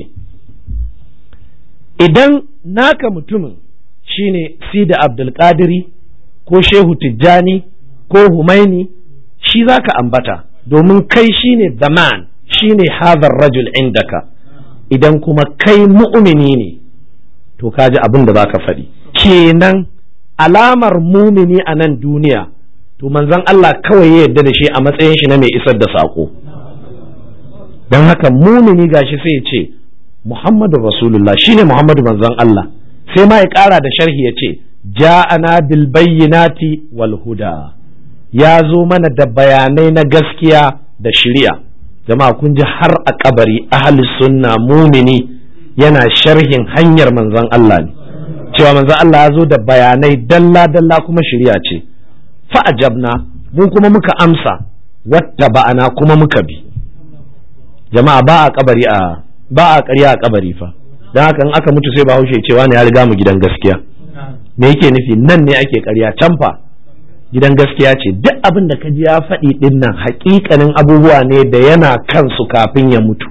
Idan naka mutumin shine Sida Abdulkadiri ko Shehu Tijjani ko Humaini, shi zaka ambata, domin kai shine the man, shine hadha rajul indaka. Idan kuma kai mu'mini ne, to kaji abin da zaka faɗi. Kenan alamar mumini a nan duniya, to manzon Allah kawai ya yarda da shi a matsayin shi na mai isar da saƙo. Don haka mumini gashi sai ya ce Muhammadu Rasulullah, shine Muhammadu manzon Allah, sai ma ya ƙara da sharhi ya ce ja'ana bil bayyinati wal huda, ya zo mana da bayanai na gaskiya da shari'a. Jama'a kun ji har a kabari ahli sunna mumini yana sharhin hanyar manzon Allah ne, cewa manzon Allah ya zo da bayanai dalla dalla kuma shari'a ce. Fa ajabna, mu kuma muka amsa, watta ba'ana kuma muka bi. Jama'a ba a kabari a ba a ƙarya a kabari fa, don haka in aka mutu sai Bahaushe cewa ne ya riga mu gidan gaskiya. me yake nufi nan ne ake ƙarya, can fa gidan gaskiya ce. Duk abin da ka ji ya faɗi ɗin nan haƙiƙanin abubuwa ne da yana kansu kafin ya mutu.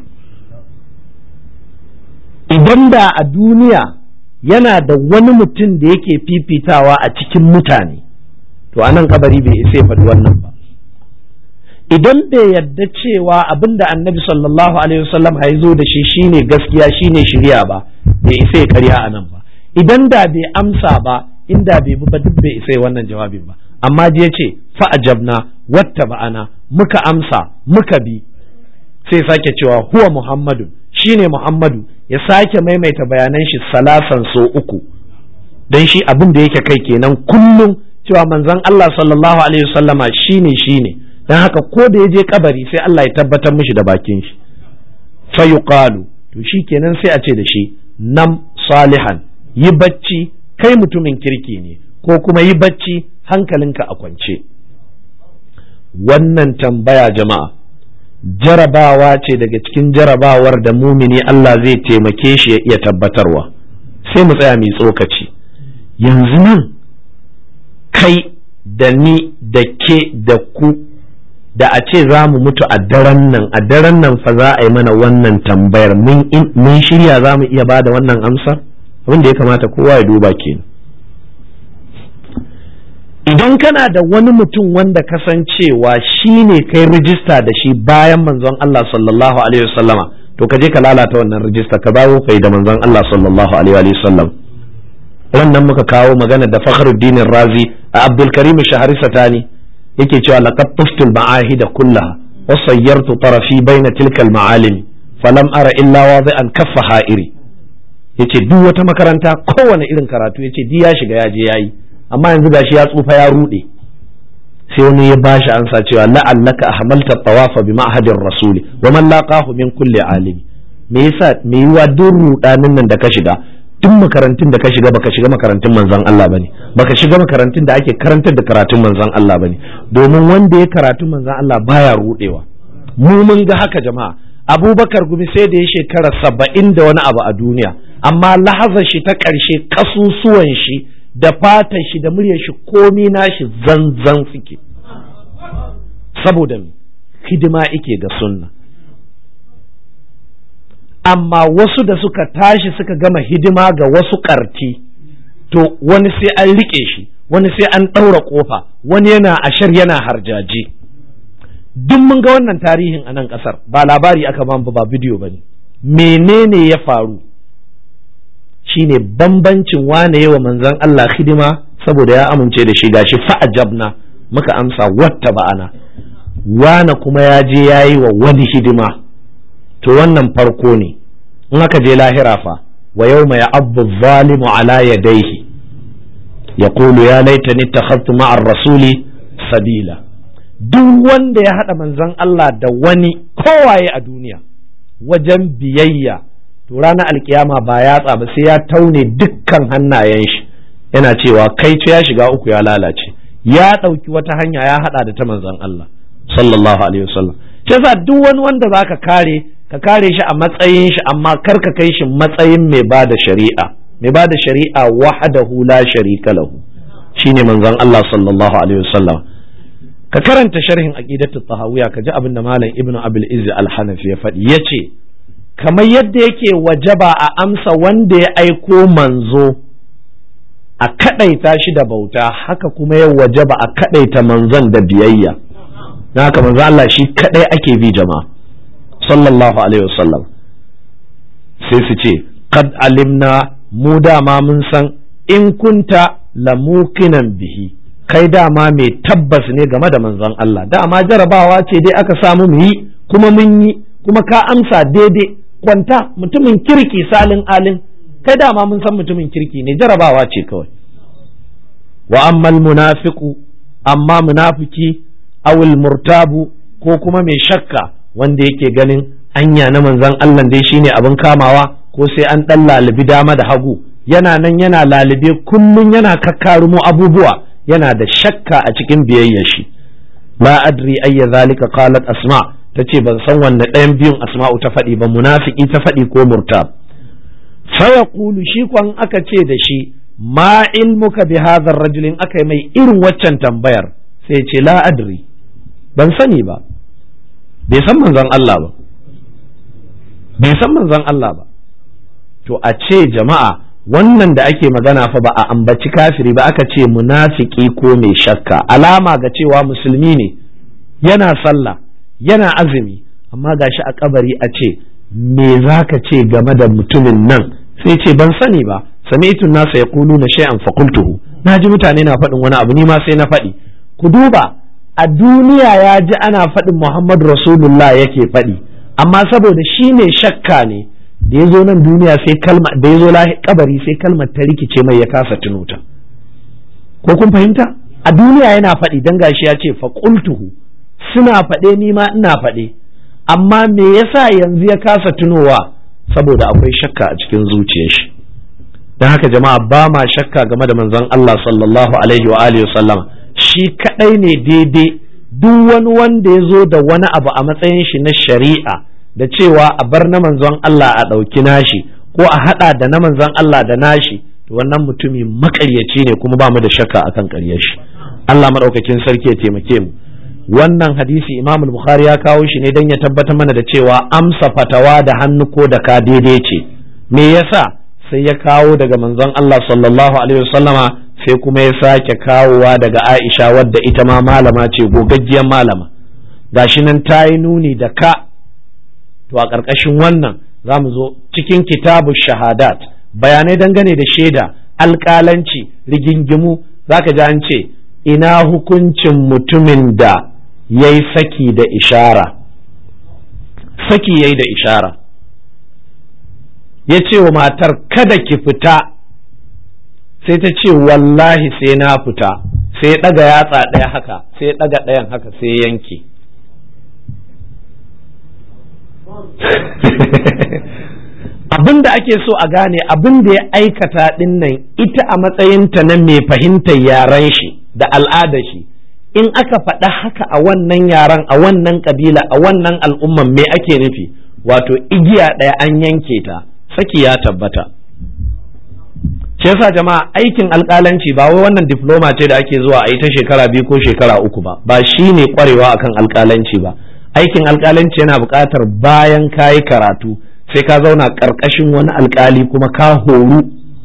Idan da a duniya yana da wani mutum da yake fifitawa a cikin mutane, to a nan kabari bai isa ya faɗi wannan ba. Idan bai yadda cewa abin da annabi sallallahu alaihi wasallam ya zo da shi shine gaskiya shine shari'a ba, bai isa ya karya a nan ba. Idan da bai amsa ba, inda bai bi ba duk bai isa wannan jawabin ba. Amma je ce fa ajabna watta ba'ana, muka amsa muka bi, sai sake cewa huwa Muhammadu, shine Muhammadu, ya sake maimaita bayanan shi salasan so uku, don shi abin da yake kai kenan kullum cewa manzon Allah sallallahu alaihi wasallama shine shine. Dan haka ko da ya je kabari sai Allah ya tabbatar mishi da bakin shi. Fa yuqalu, to shi kenan sai a ce da shi nam salihan, yi bacci kai mutumin kirki ne, ko kuma yi bacci hankalinka a kwance. Wannan tambaya jama'a jarabawa ce daga cikin jarabawar da mumini Allah zai taimake shi ya iya tabbatarwa. Sai mu tsaya mai tsokaci. Yanzu nan kai da ni da ke da ku, da a ce za mu mutu a daren nan, a daren nan fa za a yi mana wannan tambayar, mun shirya za mu iya ba da wannan amsar? Wanda ya kamata kowa ya duba kenan. Idan kana da wani mutum wanda kasancewa shi ne kai rijista da shi bayan manzon Allah sallallahu alaihi wasallama, to ka je ka lalata wannan rijista, ka bawo kai da manzon Allah sallallahu alaihi wasallam. Wannan muka kawo magana da Fakhruddin Razi a Abdul Karim Shahri Satani, yake cewa laqad tuftul ma'ahida kullaha wa sayyartu tarafi baina tilka al-ma'alim falam ara illa wadi'an kaffa ha'iri. Yace duk wata makaranta kowane irin karatu yace di ya shiga ya je yayi, amma yanzu gashi ya tsufa ya rude. Sai wani ya bashi ansa cewa la'allaka ahmalta tawafa bi ma'hadir rasuli wa man laqahu min kulli alim. Me yasa me yiwa duk rudanin nan da ka shiga, duk makarantun da ka shiga baka shiga makarantun manzon Allah bane, baka shiga makarantun da ake karantar da karatun manzon Allah bane, domin wanda ya karatu manzon Allah baya rudewa. Mu mun ga haka jama'a. Abubakar Gumi sai da ya shekara saba'in da wani abu a duniya, amma lahazar shi ta ƙarshe kasusuwan shi da fatan shi da muryar shi komi nashi zanzan suke, saboda hidima ike ga sunna. Amma wasu da suka tashi suka gama hidima ga wasu ƙarti, to wani sai an riƙe shi, wani sai an ɗaura ƙofa, wani yana ashar yana harjaji. Duk mun ga wannan tarihin a nan ƙasar, ba labari aka ba ba bidiyo ba ne. Menene ya faru? Shine bambancin wane yawa manzon Allah hidima saboda ya amince da shi, gashi fa'ajabna muka amsa watta ba'ana, wane kuma ya je yayi wa wani hidima. To wannan farko ne. In aka je lahira fa, wa yawma ya'abbu adh-dhalimu ala yadayhi yaqulu ya laitani ittakhadhtu ma'a ar-rasuli sabila. Duk wanda ya haɗa manzon Allah da wani kowaye a duniya wajen biyayya, to ranar alkiyama ba yatsa ba sai ya taune dukkan hannayen shi, yana cewa kai ce ya shiga uku ya lalace, ya ɗauki wata hanya ya haɗa da ta manzon Allah sallallahu alaihi wasallam. Ce sa duk wani wanda zaka kare, ka kare shi a matsayin shi, amma kar ka kai shi matsayin mai ba da shari'a. Mai ba da shari'a wahdahu la sharika lahu, shine manzon Allah sallallahu alaihi wasallam. Ka karanta sharhin aqidatu tahawiyya ka ji abin da malam ibnu abul izzi al-hanafi ya faɗi, yace kamar yadda yake wajaba a amsa wanda ya aiko manzo a kadaita shi da bauta, haka kuma ya wajaba a kadaita manzon da biyayya. Na haka manzo Allah shi kadai ake bi jama'a sallallahu alaihi wasallam. Sai su ce qad alimna, mu dama mun san, in kunta lamukinan bihi, kai dama mai tabbas ne game da manzon Allah, dama jarabawa ce dai aka samu mu yi kuma mun yi, kuma ka amsa daidai, kwanta mutumin kirki salin alin, kai dama mun san mutumin kirki ne, jarabawa ce kawai. Wa ammal munafiqu, amma munafiki, awil murtabu, ko kuma mai shakka wanda yake ganin anya na manzon Allah dai shine abin kamawa, ko sai an dan lalibi dama da hagu, yana nan yana lalibe kullun yana kakkarumo abubuwa, yana da shakka a cikin biyayyar shi. La adri ayya zalika qalat asma, tace ban san wanne ɗayan biyun asma'u ta faɗi ba, munafiki ta faɗi ko murtab. Fa yaqulu, shi kwan aka ce da shi ma ilmuka bi hadha ar-rajulin akai mai irin waccan tambayar sai ce la adri ban sani ba, bai san manzon Allah ba bai san manzon Allah ba to a ce jama'a wannan da ake magana fa ba a ambaci kafiri ba, aka ce munafiki ko mai shakka, alama ga cewa musulmi ne yana sallah yana azumi amma gashi a kabari a ce me zaka ce game da mutumin nan sai ce ban sani ba, sami'tu nasa yaquluna shay'an fa qultuhu, naji mutane na faɗin wani abu ni ma sai na faɗi. Ku duba a duniya ya ji ana faɗin Muhammadu Rasulullah yake faɗi, amma saboda shi ne shakka ne da ya zo nan duniya sai kalma da ya zo kabari sai kalmar ta rikice mai ya kasa tunuta. Ko kun fahimta? A duniya yana faɗi dan gashi ya ce fa qultuhu, suna faɗe ni ma ina faɗe, amma me yasa yanzu ya kasa tunowa? Saboda akwai shakka a cikin zuciyar shi. Dan haka jama'a ba ma shakka game da manzon Allah sallallahu alaihi wa alihi wasallama, shi kadai ne daidai. Duk wani wanda ya zo da wani abu a matsayin shi na shari'a da cewa a bar na manzon Allah a ɗauki nashi ko a haɗa da na manzon Allah da nashi, to wannan mutumi maƙaryaci ne kuma ba mu da shakka akan ƙaryar shi. Allah maɗaukakin sarki ya taimake mu. Wannan hadisi Imam Bukhari ya kawo shi ne don ya tabbatar mana da cewa amsa fatawa da hannu ko da ka daidai ce. Me yasa? Sai ya kawo daga manzon Allah sallallahu alaihi wasallama, sai kuma ya sake kawowa daga Aisha wadda ita ma malama ce, gogaggiyar malama. Gashi nan ta yi nuni da ka. To a ƙarƙashin wannan za mu zo cikin kitabu shahadat, bayanai dangane da shaida, alƙalanci, rigingimu, za ka ji an ce ina hukuncin mutumin da ya yi saki da ishara. Saki ya yi da ishara, ya ce wa matar kada ki fita, sai ta ce wallahi sai na fita, sai ya ɗaga yatsa ɗaya haka, sai ya ɗaga ɗayan haka, sai ya yanke. Abin da ake so a gane, abin da ya aikata ɗin nan ita a matsayinta na mai fahimtar yaren shi da al'adar shi, in aka faɗa haka a wannan yaren, a wannan ƙabila, a wannan al'umman, me ake nufi? Wato igiya ɗaya an yanke ta, saki ya tabbata. Shi yasa jama'a, aikin alƙalanci ba wai wannan diploma ce da ake zuwa a yi ta shekara biyu ko shekara uku ba, ba shi ne ƙwarewa akan alƙalanci ba. Aikin alƙalanci yana buƙatar bayan ka yi karatu sai ka zauna ƙarƙashin wani alƙali kuma ka horu,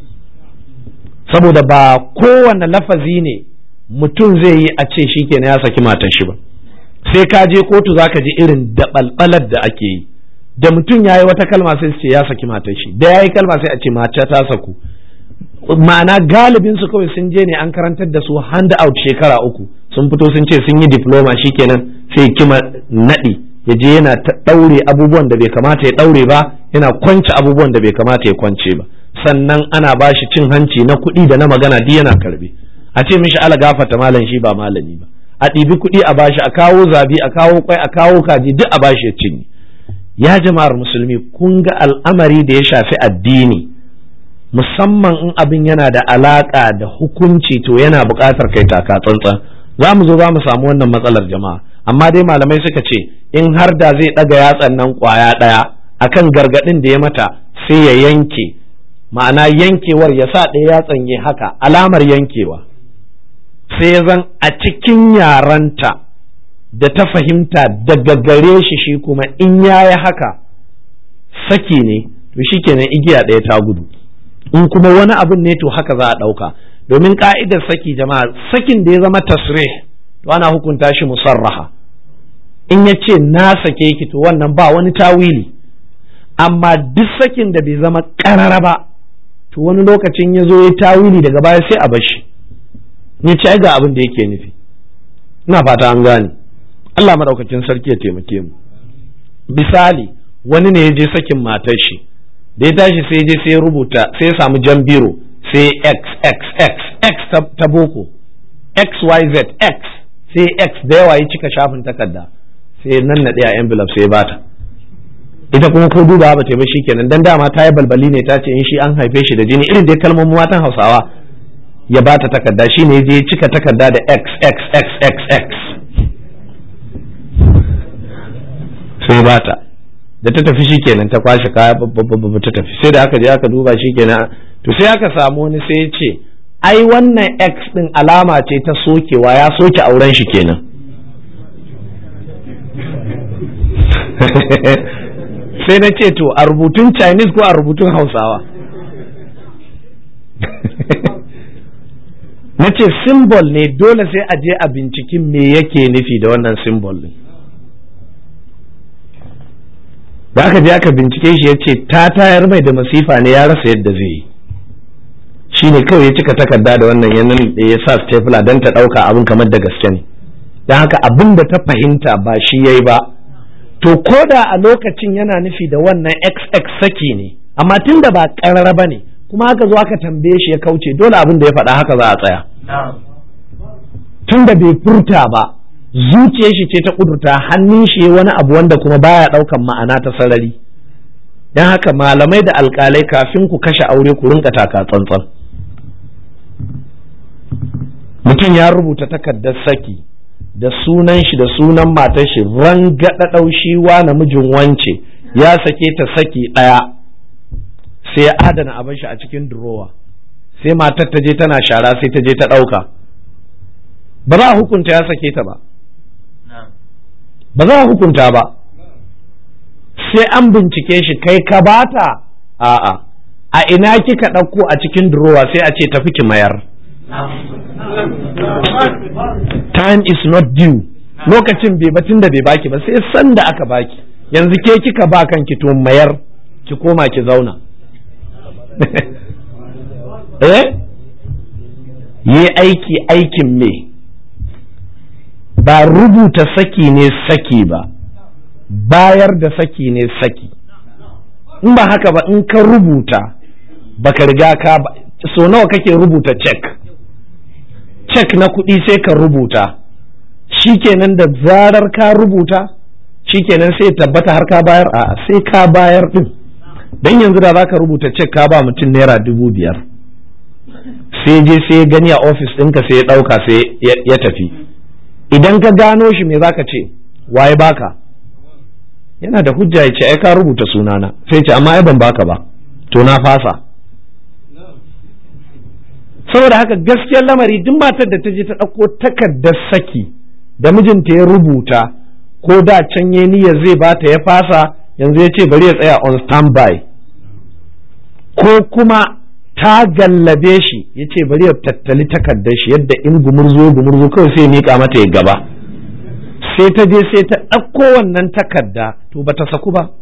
saboda ba kowane lafazi ne mutum zai yi a ce shi kenan ya saki matar shi ba. Sai ka je kotu za ka ji irin daɓalɓalar da ake yi, da mutum ya yi wata kalma sai su ce ya saki matar shi, da ya yi kalma sai a ce mata ta saku. Ma'ana galibin su kawai sun je ne an karantar da su hand out shekara uku, sun fito sun ce sun yi diploma, shikenan sai kima naɗi ya je yana ta ɗaure abubuwan da bai kamata ya ɗaure ba, yana kwance abubuwan da bai kamata ya kwance ba, sannan ana ba shi cin hanci na kuɗi da na magana duk yana karbe. A ce mishi ala gafata malam, shi ba malami ba, a ɗibi kuɗi a bashi, a kawo zabi, a kawo kwai, a kawo kaji, duk a bashi ya cinye. Ya jama'ar musulmi, kun ga al'amari da ya shafi addini, musamman in abin yana da alaƙa da hukunci, to yana buƙatar kai taka tsantsan. Za mu zo za mu samu wannan matsalar jama'a, amma dai malamai suka ce in har da zai ɗaga yatsan nan ƙwaya ɗaya akan gargaɗin da ya mata sai ya yanke, ma'ana yankewar ya sa ɗaya yatsan ya haka alamar yankewa, sai ya zan a cikin yaranta da ta fahimta daga gare shi, shi kuma in ya yi haka saki ne, to shi kenan igiya ɗaya ta gudu. In kuma wani abin ne to haka za a ɗauka, domin ka'idar saki jama'a, sakin da ya zama tasrih to ana hukunta shi musarraha. In ya ce na sake ki to wannan ba wani tawili, amma duk sakin da bai zama ƙarara ba to wani lokacin ya zo ya tawili daga baya sai a bar shi, ya ce ga abin da yake nufi. Ina fata an gane. Allah madaukakin sarki ya taimake mu. Misali, wani ne ya je sakin matar shi, da ya tashi sai je sai rubuta, sai ya samu jan biro, sai x x x x ta boko, x y z x, sai x da yawa ya cika shafin takarda, sai nan na ɗaya envelope sai bata. Ita kuma ko duba ba ta ba shikenan, dan dama ta yi balbali ne, ta ce in shi an haife shi da jini, irin dai kalmomin matan Hausawa, ya bata takarda, shi ne je cika takarda da x x x x x sai bata. Da ta tafi shikenan ta kwashe kaya babba ta tafi, sai da aka je aka duba shikenan to sai aka samu wani sai ya ce ai wannan X din alama ce ta sokewa, ya soke auren shi kenan. Sai na ce to a rubutun Chinese ko a rubutun Hausawa? Na ce symbol ne, dole sai a je a binciki me yake nufi da wannan symbol din. Da aka je aka bincike shi ya ce ta tayar mai da masifa ne, ya rasa yadda zai yi. Shi ne kawai ya cika takarda da wannan yanin da ya sa stapler don ta ɗauka abin kamar da gaske ne. Don haka abin da ta fahimta ba shi ya yi ba. To ko da a lokacin yana nufi da wannan X X saki ne, amma tun da ba ƙarara ba ne, kuma haka zo aka tambaye shi ya kauce, dole abin da ya faɗa haka za a tsaya. Tun da bai furta ba, zuciyar shi ce ta ƙudurta, hannun shi wani abu wanda kuma baya ɗaukan ma'ana ta sarari. Don haka malamai da alƙalai kafin ku kashe aure ku rinka taka tsantsan. Mutum ya rubuta takardar saki da sunan shi da sunan matar shi, rangada ɗaushi wa namijin wance ya sake ta saki ɗaya, sai ya adana abin shi a cikin durowa, sai matar ta je tana shara sai ta je ta ɗauka. Ba za a hukunta ya sake ta ba, ba za a hukunta ba, sai an bincike shi, kai ka bata? A'a, a ina kika ɗauko a cikin durowa? Sai a ce tafi ki mayar. Time is not due, lokacin bai batun da bai baki ba, sai san da aka baki. Yanzu ke kika ba kanki, to mayar, ki koma ki zauna. Eh yi aiki aikin me? Ba rubuta saki ne saki ba, bayar da saki ne saki. In ba haka ba, in ka rubuta baka riga ka ba, so nawa kake rubuta check cek na kuɗi sai ka rubuta, shikenan da zarar ka rubuta shikenan sai tabbata har ka bayar? A sai ka bayar din. Dan yanzu da zaka rubuta cek ka ba mutum naira dubu biyar, sai je sai gani a ofis ɗinka sai ya ɗauka sai ya tafi, idan ka gano shi me zaka ce? Waye baka? Yana da hujja ya ce ai ka rubuta sunana, sai ce amma ai ban baka ba, to na fasa. Saboda haka gaskiyar lamari, duk matar da ta je ta ɗauko takardar saki da mijinta ya rubuta, ko da can ya niyyar zai bata ya fasa, yanzu ya ce bari ya tsaya on standby, ko kuma ta gallabe shi ya ce bari ya tattali takardar shi yadda in gumurzo gumurzo kawai sai ya miƙa mata ya gaba, sai ta je sai ta ɗauko wannan takarda, to bata saku ba.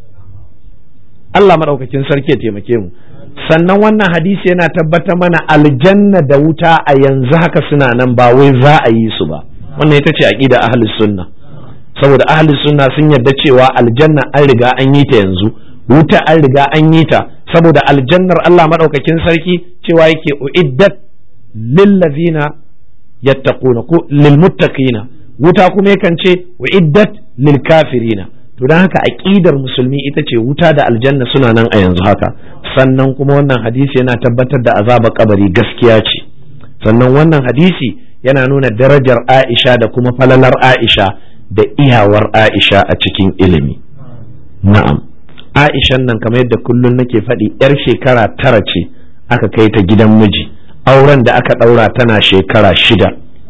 Allah maɗaukakin sarki ya taimake mu. Sannan wannan hadisi yana tabbatar mana aljanna da wuta a yanzu haka suna nan, ba wai za a yi su ba. Wannan ita ce aqida ahlus sunna, saboda ahlus sunna sun yarda cewa aljanna an riga an yi ta yanzu, wuta an riga an yi ta, saboda aljannar Allah madaukakin sarki cewa yake uiddat lil ladzina yattaquna ko lil muttaqina, wuta kuma yakan ce uiddat lil kafirina. To don haka aqidar musulmi ita ce wuta da aljanna suna nan a yanzu haka. Sannan kuma wannan hadisi yana tabbatar da azabar kabari gaskiya ce. Sannan wannan hadisi yana nuna darajar Aisha da kuma falalar Aisha da iyawar Aisha a cikin ilimi. Na'am, Aishan nan kamar yadda kullun nake faɗi, yar shekara tara ce aka kai ta gidan miji, auren da aka ɗaura tana shekara shida.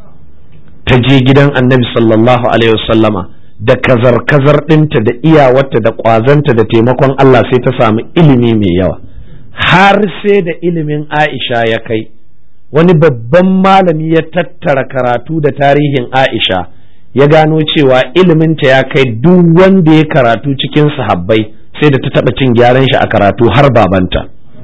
Ta je gidan Annabi sallallahu alaihi wasallama da kazar-kazar ɗinta da iyawarta da ƙwazanta da taimakon Allah, sai ta samu ilimi mai yawa, har sai da ilimin Aisha ya kai wani babban malami ya tattara karatu da tarihin Aisha, ya gano cewa iliminta ya kai duk wanda ya karatu cikin sahabbai sai da ta taɓa cin gyaran shi a karatu har babanta.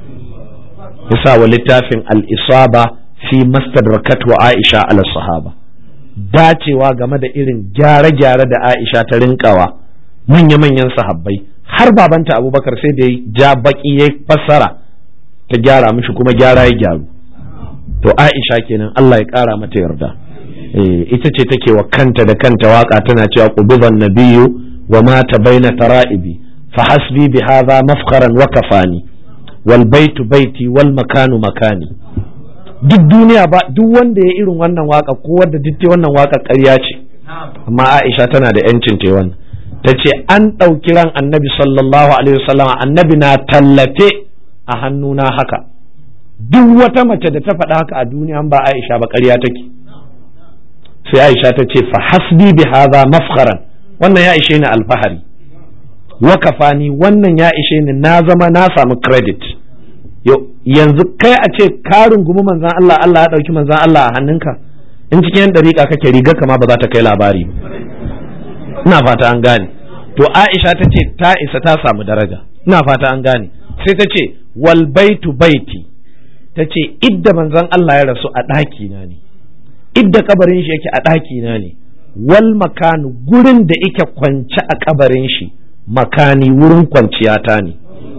Yasa wa littafin al-isaba fi mastadrakat wa Aisha ala sahaba, dacewa game da irin gyare-gyare da Aisha ta rinkawa manya-manyan sahabbai, har babanta Abubakar sai da ja baki ya fassara ta gyara mishi kuma gyara ya gyaru. To Aisha kenan, Allah ya kara mata yarda. Eh, ita ce take wa kanta da kanta waka tana cewa qubidan nabiyyu wa mata baina tara'ibi fa hasbi bi hadha mafkharan wa kafani wal baitu baiti wal makanu makani. Duk duniya ba duk wanda ya irin wannan waka ko wanda duk wannan waka ƙarya ce, amma Aisha tana da yancin ta wannan. Tace an ɗauki ran Annabi sallallahu alaihi wasallam, Annabi na tallafe a hannuna haka, duk wata mace da ta faɗa haka a duniya ba Aisha ba ƙarya take. Sai Aisha ta ce fa hasbi bi hadha mafkharan, wannan ya ishe ni alfahari, wa kafani, wannan ya ishe ni na zama na samu credit. Yanzu kai a ce ka rungumi manzan Allah, Allah ya ɗauki manzan Allah a hannunka, in cikin yan ɗariƙa kake riga kama ba za ta kai labari. Ina fata an gane. To Aisha ta ce ta isa ta samu daraja, ina fata an gane. Sai ta ce wal baitu baiti, ta ce idda manzan Allah ya rasu a ɗaki na ne, idda kabarin shi yake a ɗaki na ne, wal makanu gurin da yake kwance a kabarin shi makani wurin kwanciyata ne.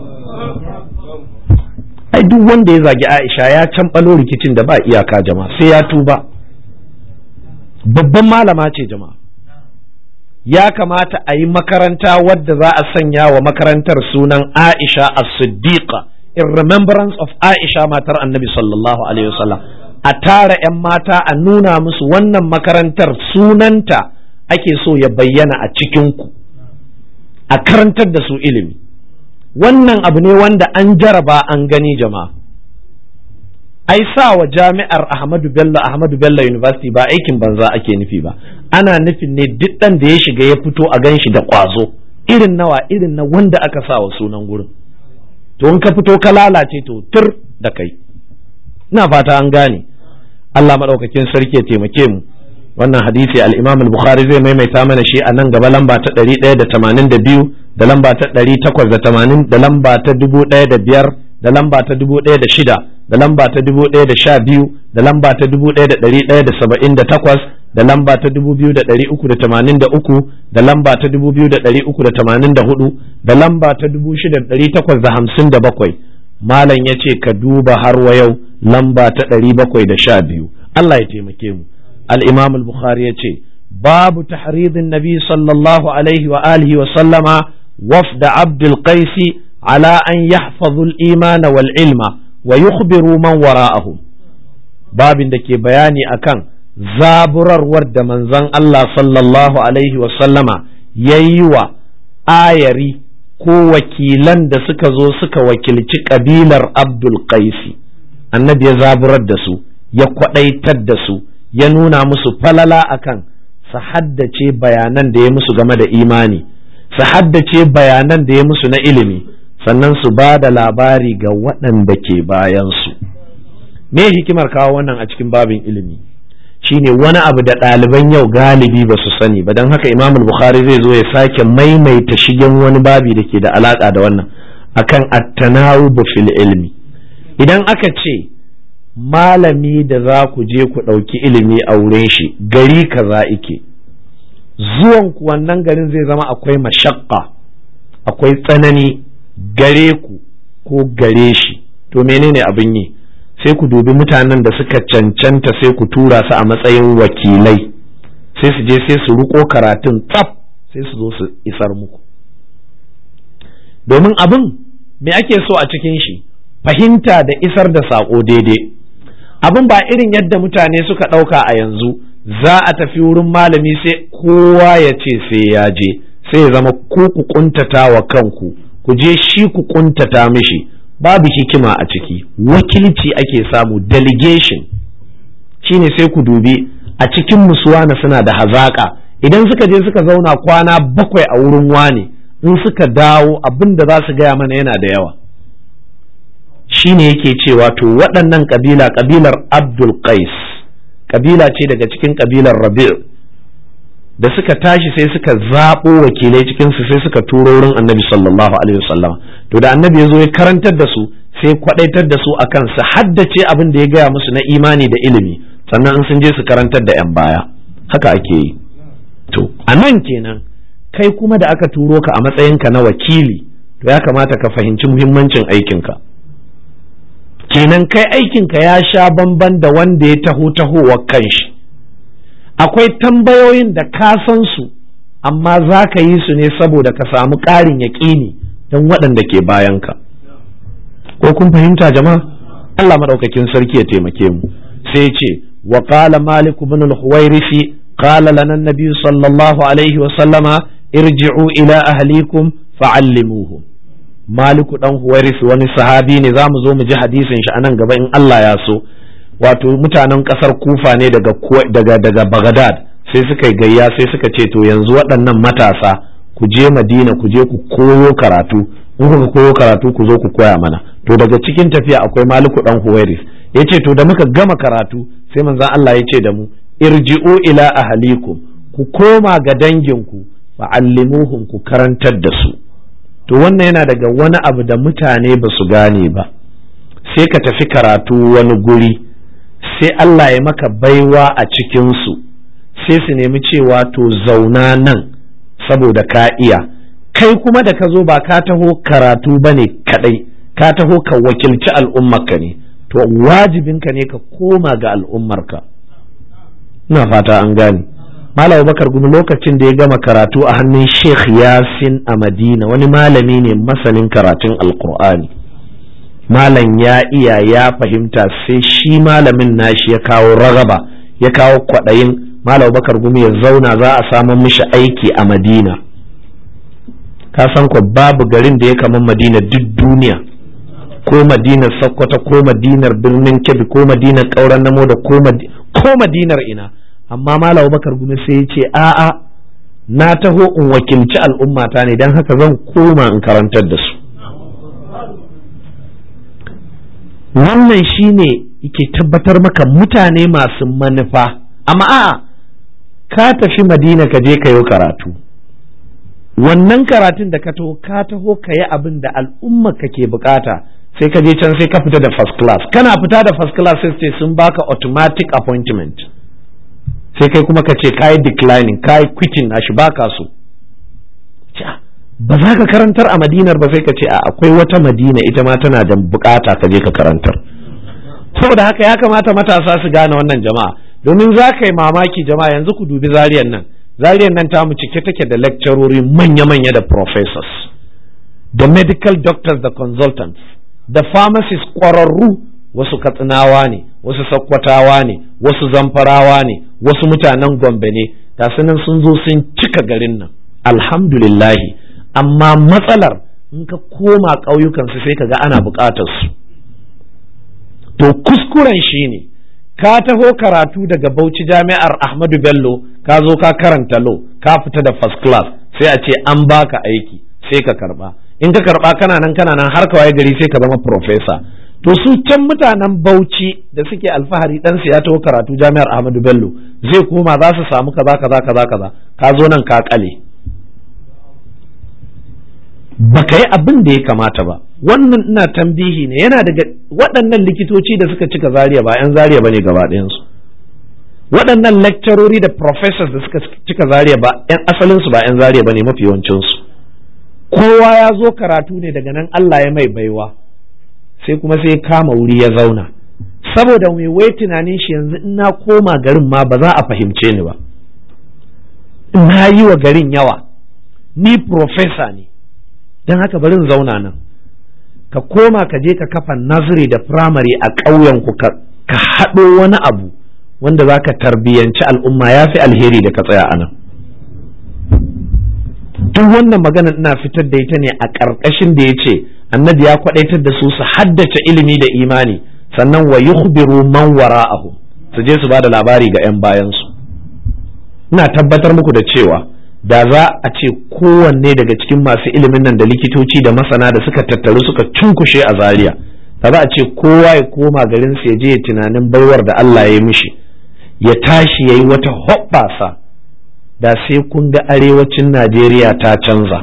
Ai duk wanda ya zagi Aisha ya canɓalo rikicin da ba iyaka jama'a, sai ya tuba. Babban malama ce jama'a, ya kamata a yi makaranta wadda za a sanya wa makarantar sunan Aisha as-Siddiqa, in remembrance of Aisha matar Annabi sallallahu alaihi wasallam. A tara 'yan mata a nuna musu wannan makarantar sunanta ake so ya bayyana a cikinku, a karantar da su ilimi. Wannan abu ne wanda an jaraba an gani jama'a. Ai sa wa jami'ar Ahmadu Bello Ahmadu Bello University ba aikin banza ake nufi ba, ana nufin ne duk ɗan da ya shiga ya fito a gan shi da ƙwazo irin nawa irin na wanda aka sa wa sunan gurin. To in ka fito ka lalace to tur da kai. Ina fata an gane. Allah maɗaukakin sarki ya taimake mu. Wannan hadisi al-Imam al-Bukhari zai maimaita mana shi a nan gaba, lamba ta ɗari ɗaya da tamanin da biyu da lamba ta ɗari takwas da tamanin da lamba ta dubu ɗaya da biyar da lamba ta dubu ɗaya da shida da lamba ta dubu ɗaya da sha biyu da lamba ta dubu ɗaya da ɗari ɗaya da saba'in da takwas da lamba ta dubu biyu da ɗari uku da tamanin da uku da lamba ta dubu biyu da ɗari uku da tamanin da hudu da lamba ta dubu shida da ɗari takwas da hamsin da bakwai. Malam ya ce ka duba har wa yau lamba ta ɗari bakwai da sha biyu. Allah ya taimake mu. Al-Imam al-Bukhari ya ce babu tahridin Nabi sallallahu alaihi wa alihi wa sallama wafda Abdul Qaisi ala an yahfazu al-iman wal ilma wa yukhbiru man wara'ahum. Babin da ke bayani akan zaburarwar da manzon Allah sallallahu alaihi wa sallama yayi wa ayari ko wakilan da suka zo suka wakilci kabilar Abdul Qaisi. Annabi ya zaburar da su, ya kwadaitar da su, ya nuna musu falala akan su haddace bayanan da ya musu game da imani, su haddace bayanan da ya musu na ilimi, sannan su ba da labari ga waɗanda ke bayansu. Me hikimar kawo wannan a cikin babin ilimi? Shine wani abu da ɗaliban yau galibi ba su sani ba, don haka Imam Bukhari zai zo ya sake maimaita shigen wani babi da ke da alaƙa da wannan akan at-tanawub fil ilmi. Idan aka ce malami da za ku je ku ɗauki ilimi a wurin shi gari kaza ike, zuwan ku wannan garin zai zama akwai mashakka, akwai tsanani gare ku ko gare shi, to menene abin yi? Sai ku dubi mutanen da suka cancanta sai ku tura su a matsayin wakilai, sai su je sai su riko karatun tsaf sai su zo su isar muku. Domin abin me ake so a cikin shi? Fahimta da isar da saƙo daidai. Abin ba irin yadda mutane suka ɗauka a yanzu, za a tafi wurin malami sai kowa ya ce sai ya je, sai ya zama ku ku kuntata wa kanku, ku je shi ku kuntata mishi. Babu hikima a ciki, wakilci ake samu, delegation. Shine sai ku dubi a cikin musuwana suna da hazaka, idan suka je suka zauna kwana bakwai a wurin wane, in suka dawo abin da za su gaya mana yana da yawa. Shine yake cewa to waɗannan kabila, kabilar Abdul Qais, kabila ce daga cikin kabilar Rabi', da suka tashi sai suka zaɓo wakilai cikinsu sai suka turo wurin Annabi sallallahu alaihi wasallam. To da Annabi ya zo ya karantar da su sai kwadaitar da su akan su haddace abin da ya gaya musu na imani da ilimi, sannan in sun je su karantar da yan baya. Haka ake yi. To a nan kenan kai kuma da aka turo ka a matsayinka na wakili, to ya kamata ka fahimci muhimmancin aikinka. Kenan kai aikinka ya sha bamban da wanda ya taho tahowar kanshi. Akwai tambayoyin da ka san su amma za ka yi su ne saboda ka samu ƙarin yaƙini don waɗanda ke bayanka. Ko kun fahimta jama'a? Allah maɗaukakin sarki ya taimake mu. Sai ce wa qala Malik ibn al-Huwairisi qala lana an-nabiy sallallahu alaihi wa sallama irji'u ila ahlikum fa'allimuhum. Maliku dan Huwairis wani sahabi ne, za mu zo mu ji hadisin shi anan gaba in Allah ya so. Wato mutanen kasar Kufa ne daga daga daga Baghdad, sai suka yi gayya sai suka ce to yanzu waɗannan matasa ku je Madina ku je ku koyo karatu, in kuka koyo karatu ku zo ku koya mana. To daga cikin tafiya akwai Maliku dan Huwairis, yace to da muka gama karatu sai manzon Allah ya ce da mu irji'u ila ahlikum, ku koma ga danginku fa'allimuhum, ku karantar da su. To wannan yana daga wani abu da mutane ba su gane ba. Sai ka tafi karatu wani guri, sai Allah ya maka baiwa a cikinsu, sai su nemi cewa to zauna nan saboda ka iya. Kai kuma da ka zo ba ka taho karatu ba ne kaɗai, ka taho ka wakilci al'ummarka ne, to wajibinka ne ka koma ga al'ummarka. Ina fata an gane. Malam Bakar Gumi lokacin da ya gama karatu a hannun Sheikh Yasin a Madina, wani malami ne masanin karatun Alkur'ani. Malam ya iya ya fahimta, sai shi malamin nashi ya kawo ragaba, ya kawo kwaɗayin Malam Bakar Gumi ya zauna za a samun mishi aiki a Madina. Ka san ko babu garin da ya kaman Madina duk duniya, ko Madinar Sokoto ko Madinar Birnin Kebbi ko Madinar Ƙauren Namo da ko Madinar ina. Amma Malam Bakar Gumi sai ya ce a'a, na taho in wakilci al'ummata ne, don haka zan koma in karantar da su. Wannan shine yake tabbatar maka mutane masu manufa. Amma a'a, ka tafi Madina ka je ka yi karatu, wannan karatun da ka taho ka taho ka yi abin da al'umma ka ke bukata, sai ka je can sai ka fita da first class. Kana fita da first class sai sun baka automatic appointment, sai kai kuma ka ce kayi declining, kayi quitting nashi baka so. Ba za ka karantar a Madinar ba, sai ka ce a akwai wata Madina ita ma tana da bukata ka je ka karantar. Saboda haka ya kamata matasa su gane wannan jama'a, domin za ka yi mamaki jama'a. Yanzu ku dubi Zariyan nan, Zariyan nan ta mu cike take da lecturori manya-manya da professors, da medical doctors da consultants, da pharmacists ƙwararru, wasu Katsinawa ne, wasu Sakkwatawa ne, wasu Zamfarawa ne, wasu mutanen Gombe ne, ga sunan sun zo sun cika garin nan, alhamdulillahi. Amma matsalar in ka koma ƙauyukansu sai ka ga ana buƙatar su. To kuskuren shi ne, ka taho karatu daga Bauchi Jami'ar Ahmadu Bello, ka zo ka karanta law, ka fita da first class, sai a ce an baka aiki, sai ka karba. In ka karba kana nan kana nan har ka waye gari sai ka zama professor. To su can mutanen Bauchi da suke alfahari dan su ya taho karatu Jami'ar Ahmadu Bello, zai koma za su samu kaza kaza kaza kaza, ka zo nan ka kale, baka yi abin da ya kamata ba. Wannan ina tambihi ne, yana daga waɗannan likitoci da suka cika Zaria ba 'yan Zaria bane gaba ɗayansu. Waɗannan lecturori da professors da suka cika Zaria ba 'yan asalinsu ba 'yan Zaria bane mafi yawancinsu. Kowa ya zo karatu ne daga nan Allah ya mai baiwa, sai kuma sai kama wuri ya zauna, saboda mai wai tunanin shi yanzu in na koma garin ma ba za a fahimce ni ba, na yi wa garin yawa, ni professor ne, don haka bari in zauna nan. Ka koma ka je ka kafa nursery da primary a ƙauyenku, ka haɗo wani abu wanda za ka tarbiyyanci al'umma, ya fi alheri da ka tsaya a nan. Duk wannan magana ina fitar da ita ne a ƙarƙashin da ya ce annabi ya kwaɗaitar da su su haddace ilimi da imani, sannan wa yukhbiru man wara'ahu, su je su ba da labari ga 'yan bayansu. Ina tabbatar muku da cewa da za a ce kowanne daga cikin masu ilimin nan da likitoci da masana da suka tattaru suka cunkushe a Zaria, da za a ce kowa ya koma garin sa ya je ya tunanin baiwar da Allah ya yi mishi, ya tashi ya yi wata hoɓɓasa, da sai kun ga arewacin Najeriya ta canza,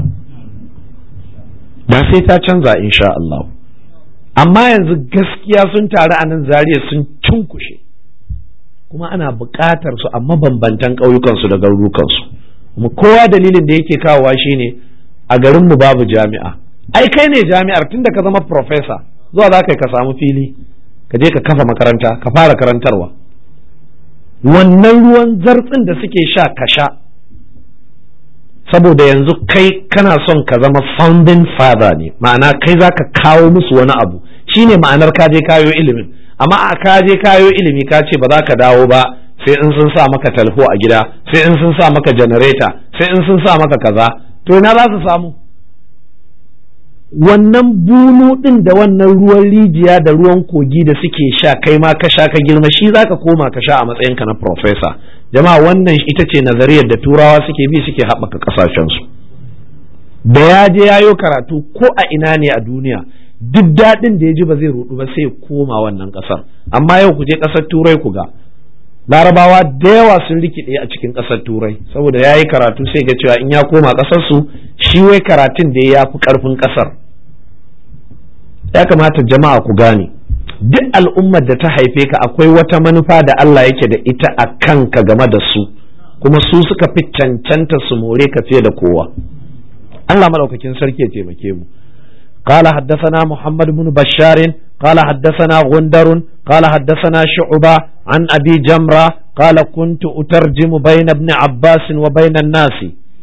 da sai ta canza insha Allah. Amma yanzu gaskiya sun taru a nan Zaria sun cunkushe, kuma ana buƙatar su a mabambantan ƙauyukansu da garurukansu. Mu kowa dalilin da yake kawowa shine a garinmu babu jami'a. Ai kai ne jami'ar, tunda ka zama professor zuwa za ka samu fili ka je ka kafa makaranta ka fara karantarwa. Wannan ruwan zartsin da suke sha ka sha, saboda yanzu kai kana son ka zama founding father ne, ma'ana kai za ka kawo musu wani abu, shine ma'anar ka je kayo ilimin. Amma a ka je kayo ilimi ka ce ba za ka dawo ba sai in sun sa maka talho a gida, sai in sun sa maka janareta, sai in sun sa maka kaza, to ina za su samu? wannan bunu ɗin da wannan ruwan rijiya da ruwan kogi da suke sha kai ma ka sha ka girma shi zaka koma ka sha a matsayinka na professor. Jama'a wannan ita ce nazariyar da turawa suke bi suke haɓaka ƙasashensu. Da ya je yayo karatu ko a ina ne a duniya duk daɗin da ya ji ba zai rudu ba sai koma wannan ƙasar. Amma yau ku je ƙasar turai ku ga larabawa da yawa sun rikide a cikin ƙasar turai saboda ya yi karatu sai ga cewa in ya koma ƙasarsu shi wai karatun da ya fi ƙarfin ƙasar. Ya kamata jama'a ku gane duk al'ummar da ta haife ka akwai wata manufa da Allah yake da ita a kanka game da su kuma su suka fi cancanta su more ka fiye da kowa. Allah madaukakin sarki ya taimake mu. قال حدثنا محمد بن بشار قال حدثنا غندر قال حدثنا شعبة عن أبي جمرة قال كنت أترجم بين ابن عباس وبين الناس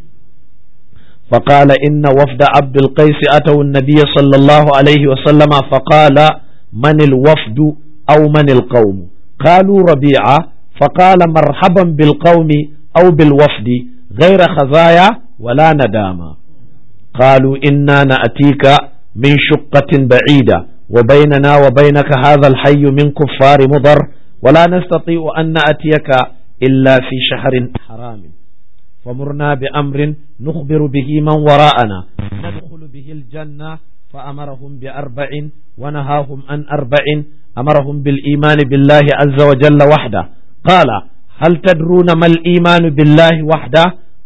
فقال إن وفد عبد القيس أتوا النبي صلى الله عليه وسلم فقال من الوفد أو من القوم قالوا ربيعة فقال مرحبا بالقوم أو بالوفد غير خزايا ولا ندامة قالوا إنا نأتيك من شقة بعيدة وبيننا وبينك هذا الحي من كفار مضر ولا نستطيع أن نأتيك إلا في شهر حرام فمرنا بأمر نخبر به من وراءنا ندخل به الجنة فأمرهم بأربع ونهاهم عن أربع أمرهم بالإيمان بالله عز وجل وحده قال هل تدرون ما الإيمان بالله وحده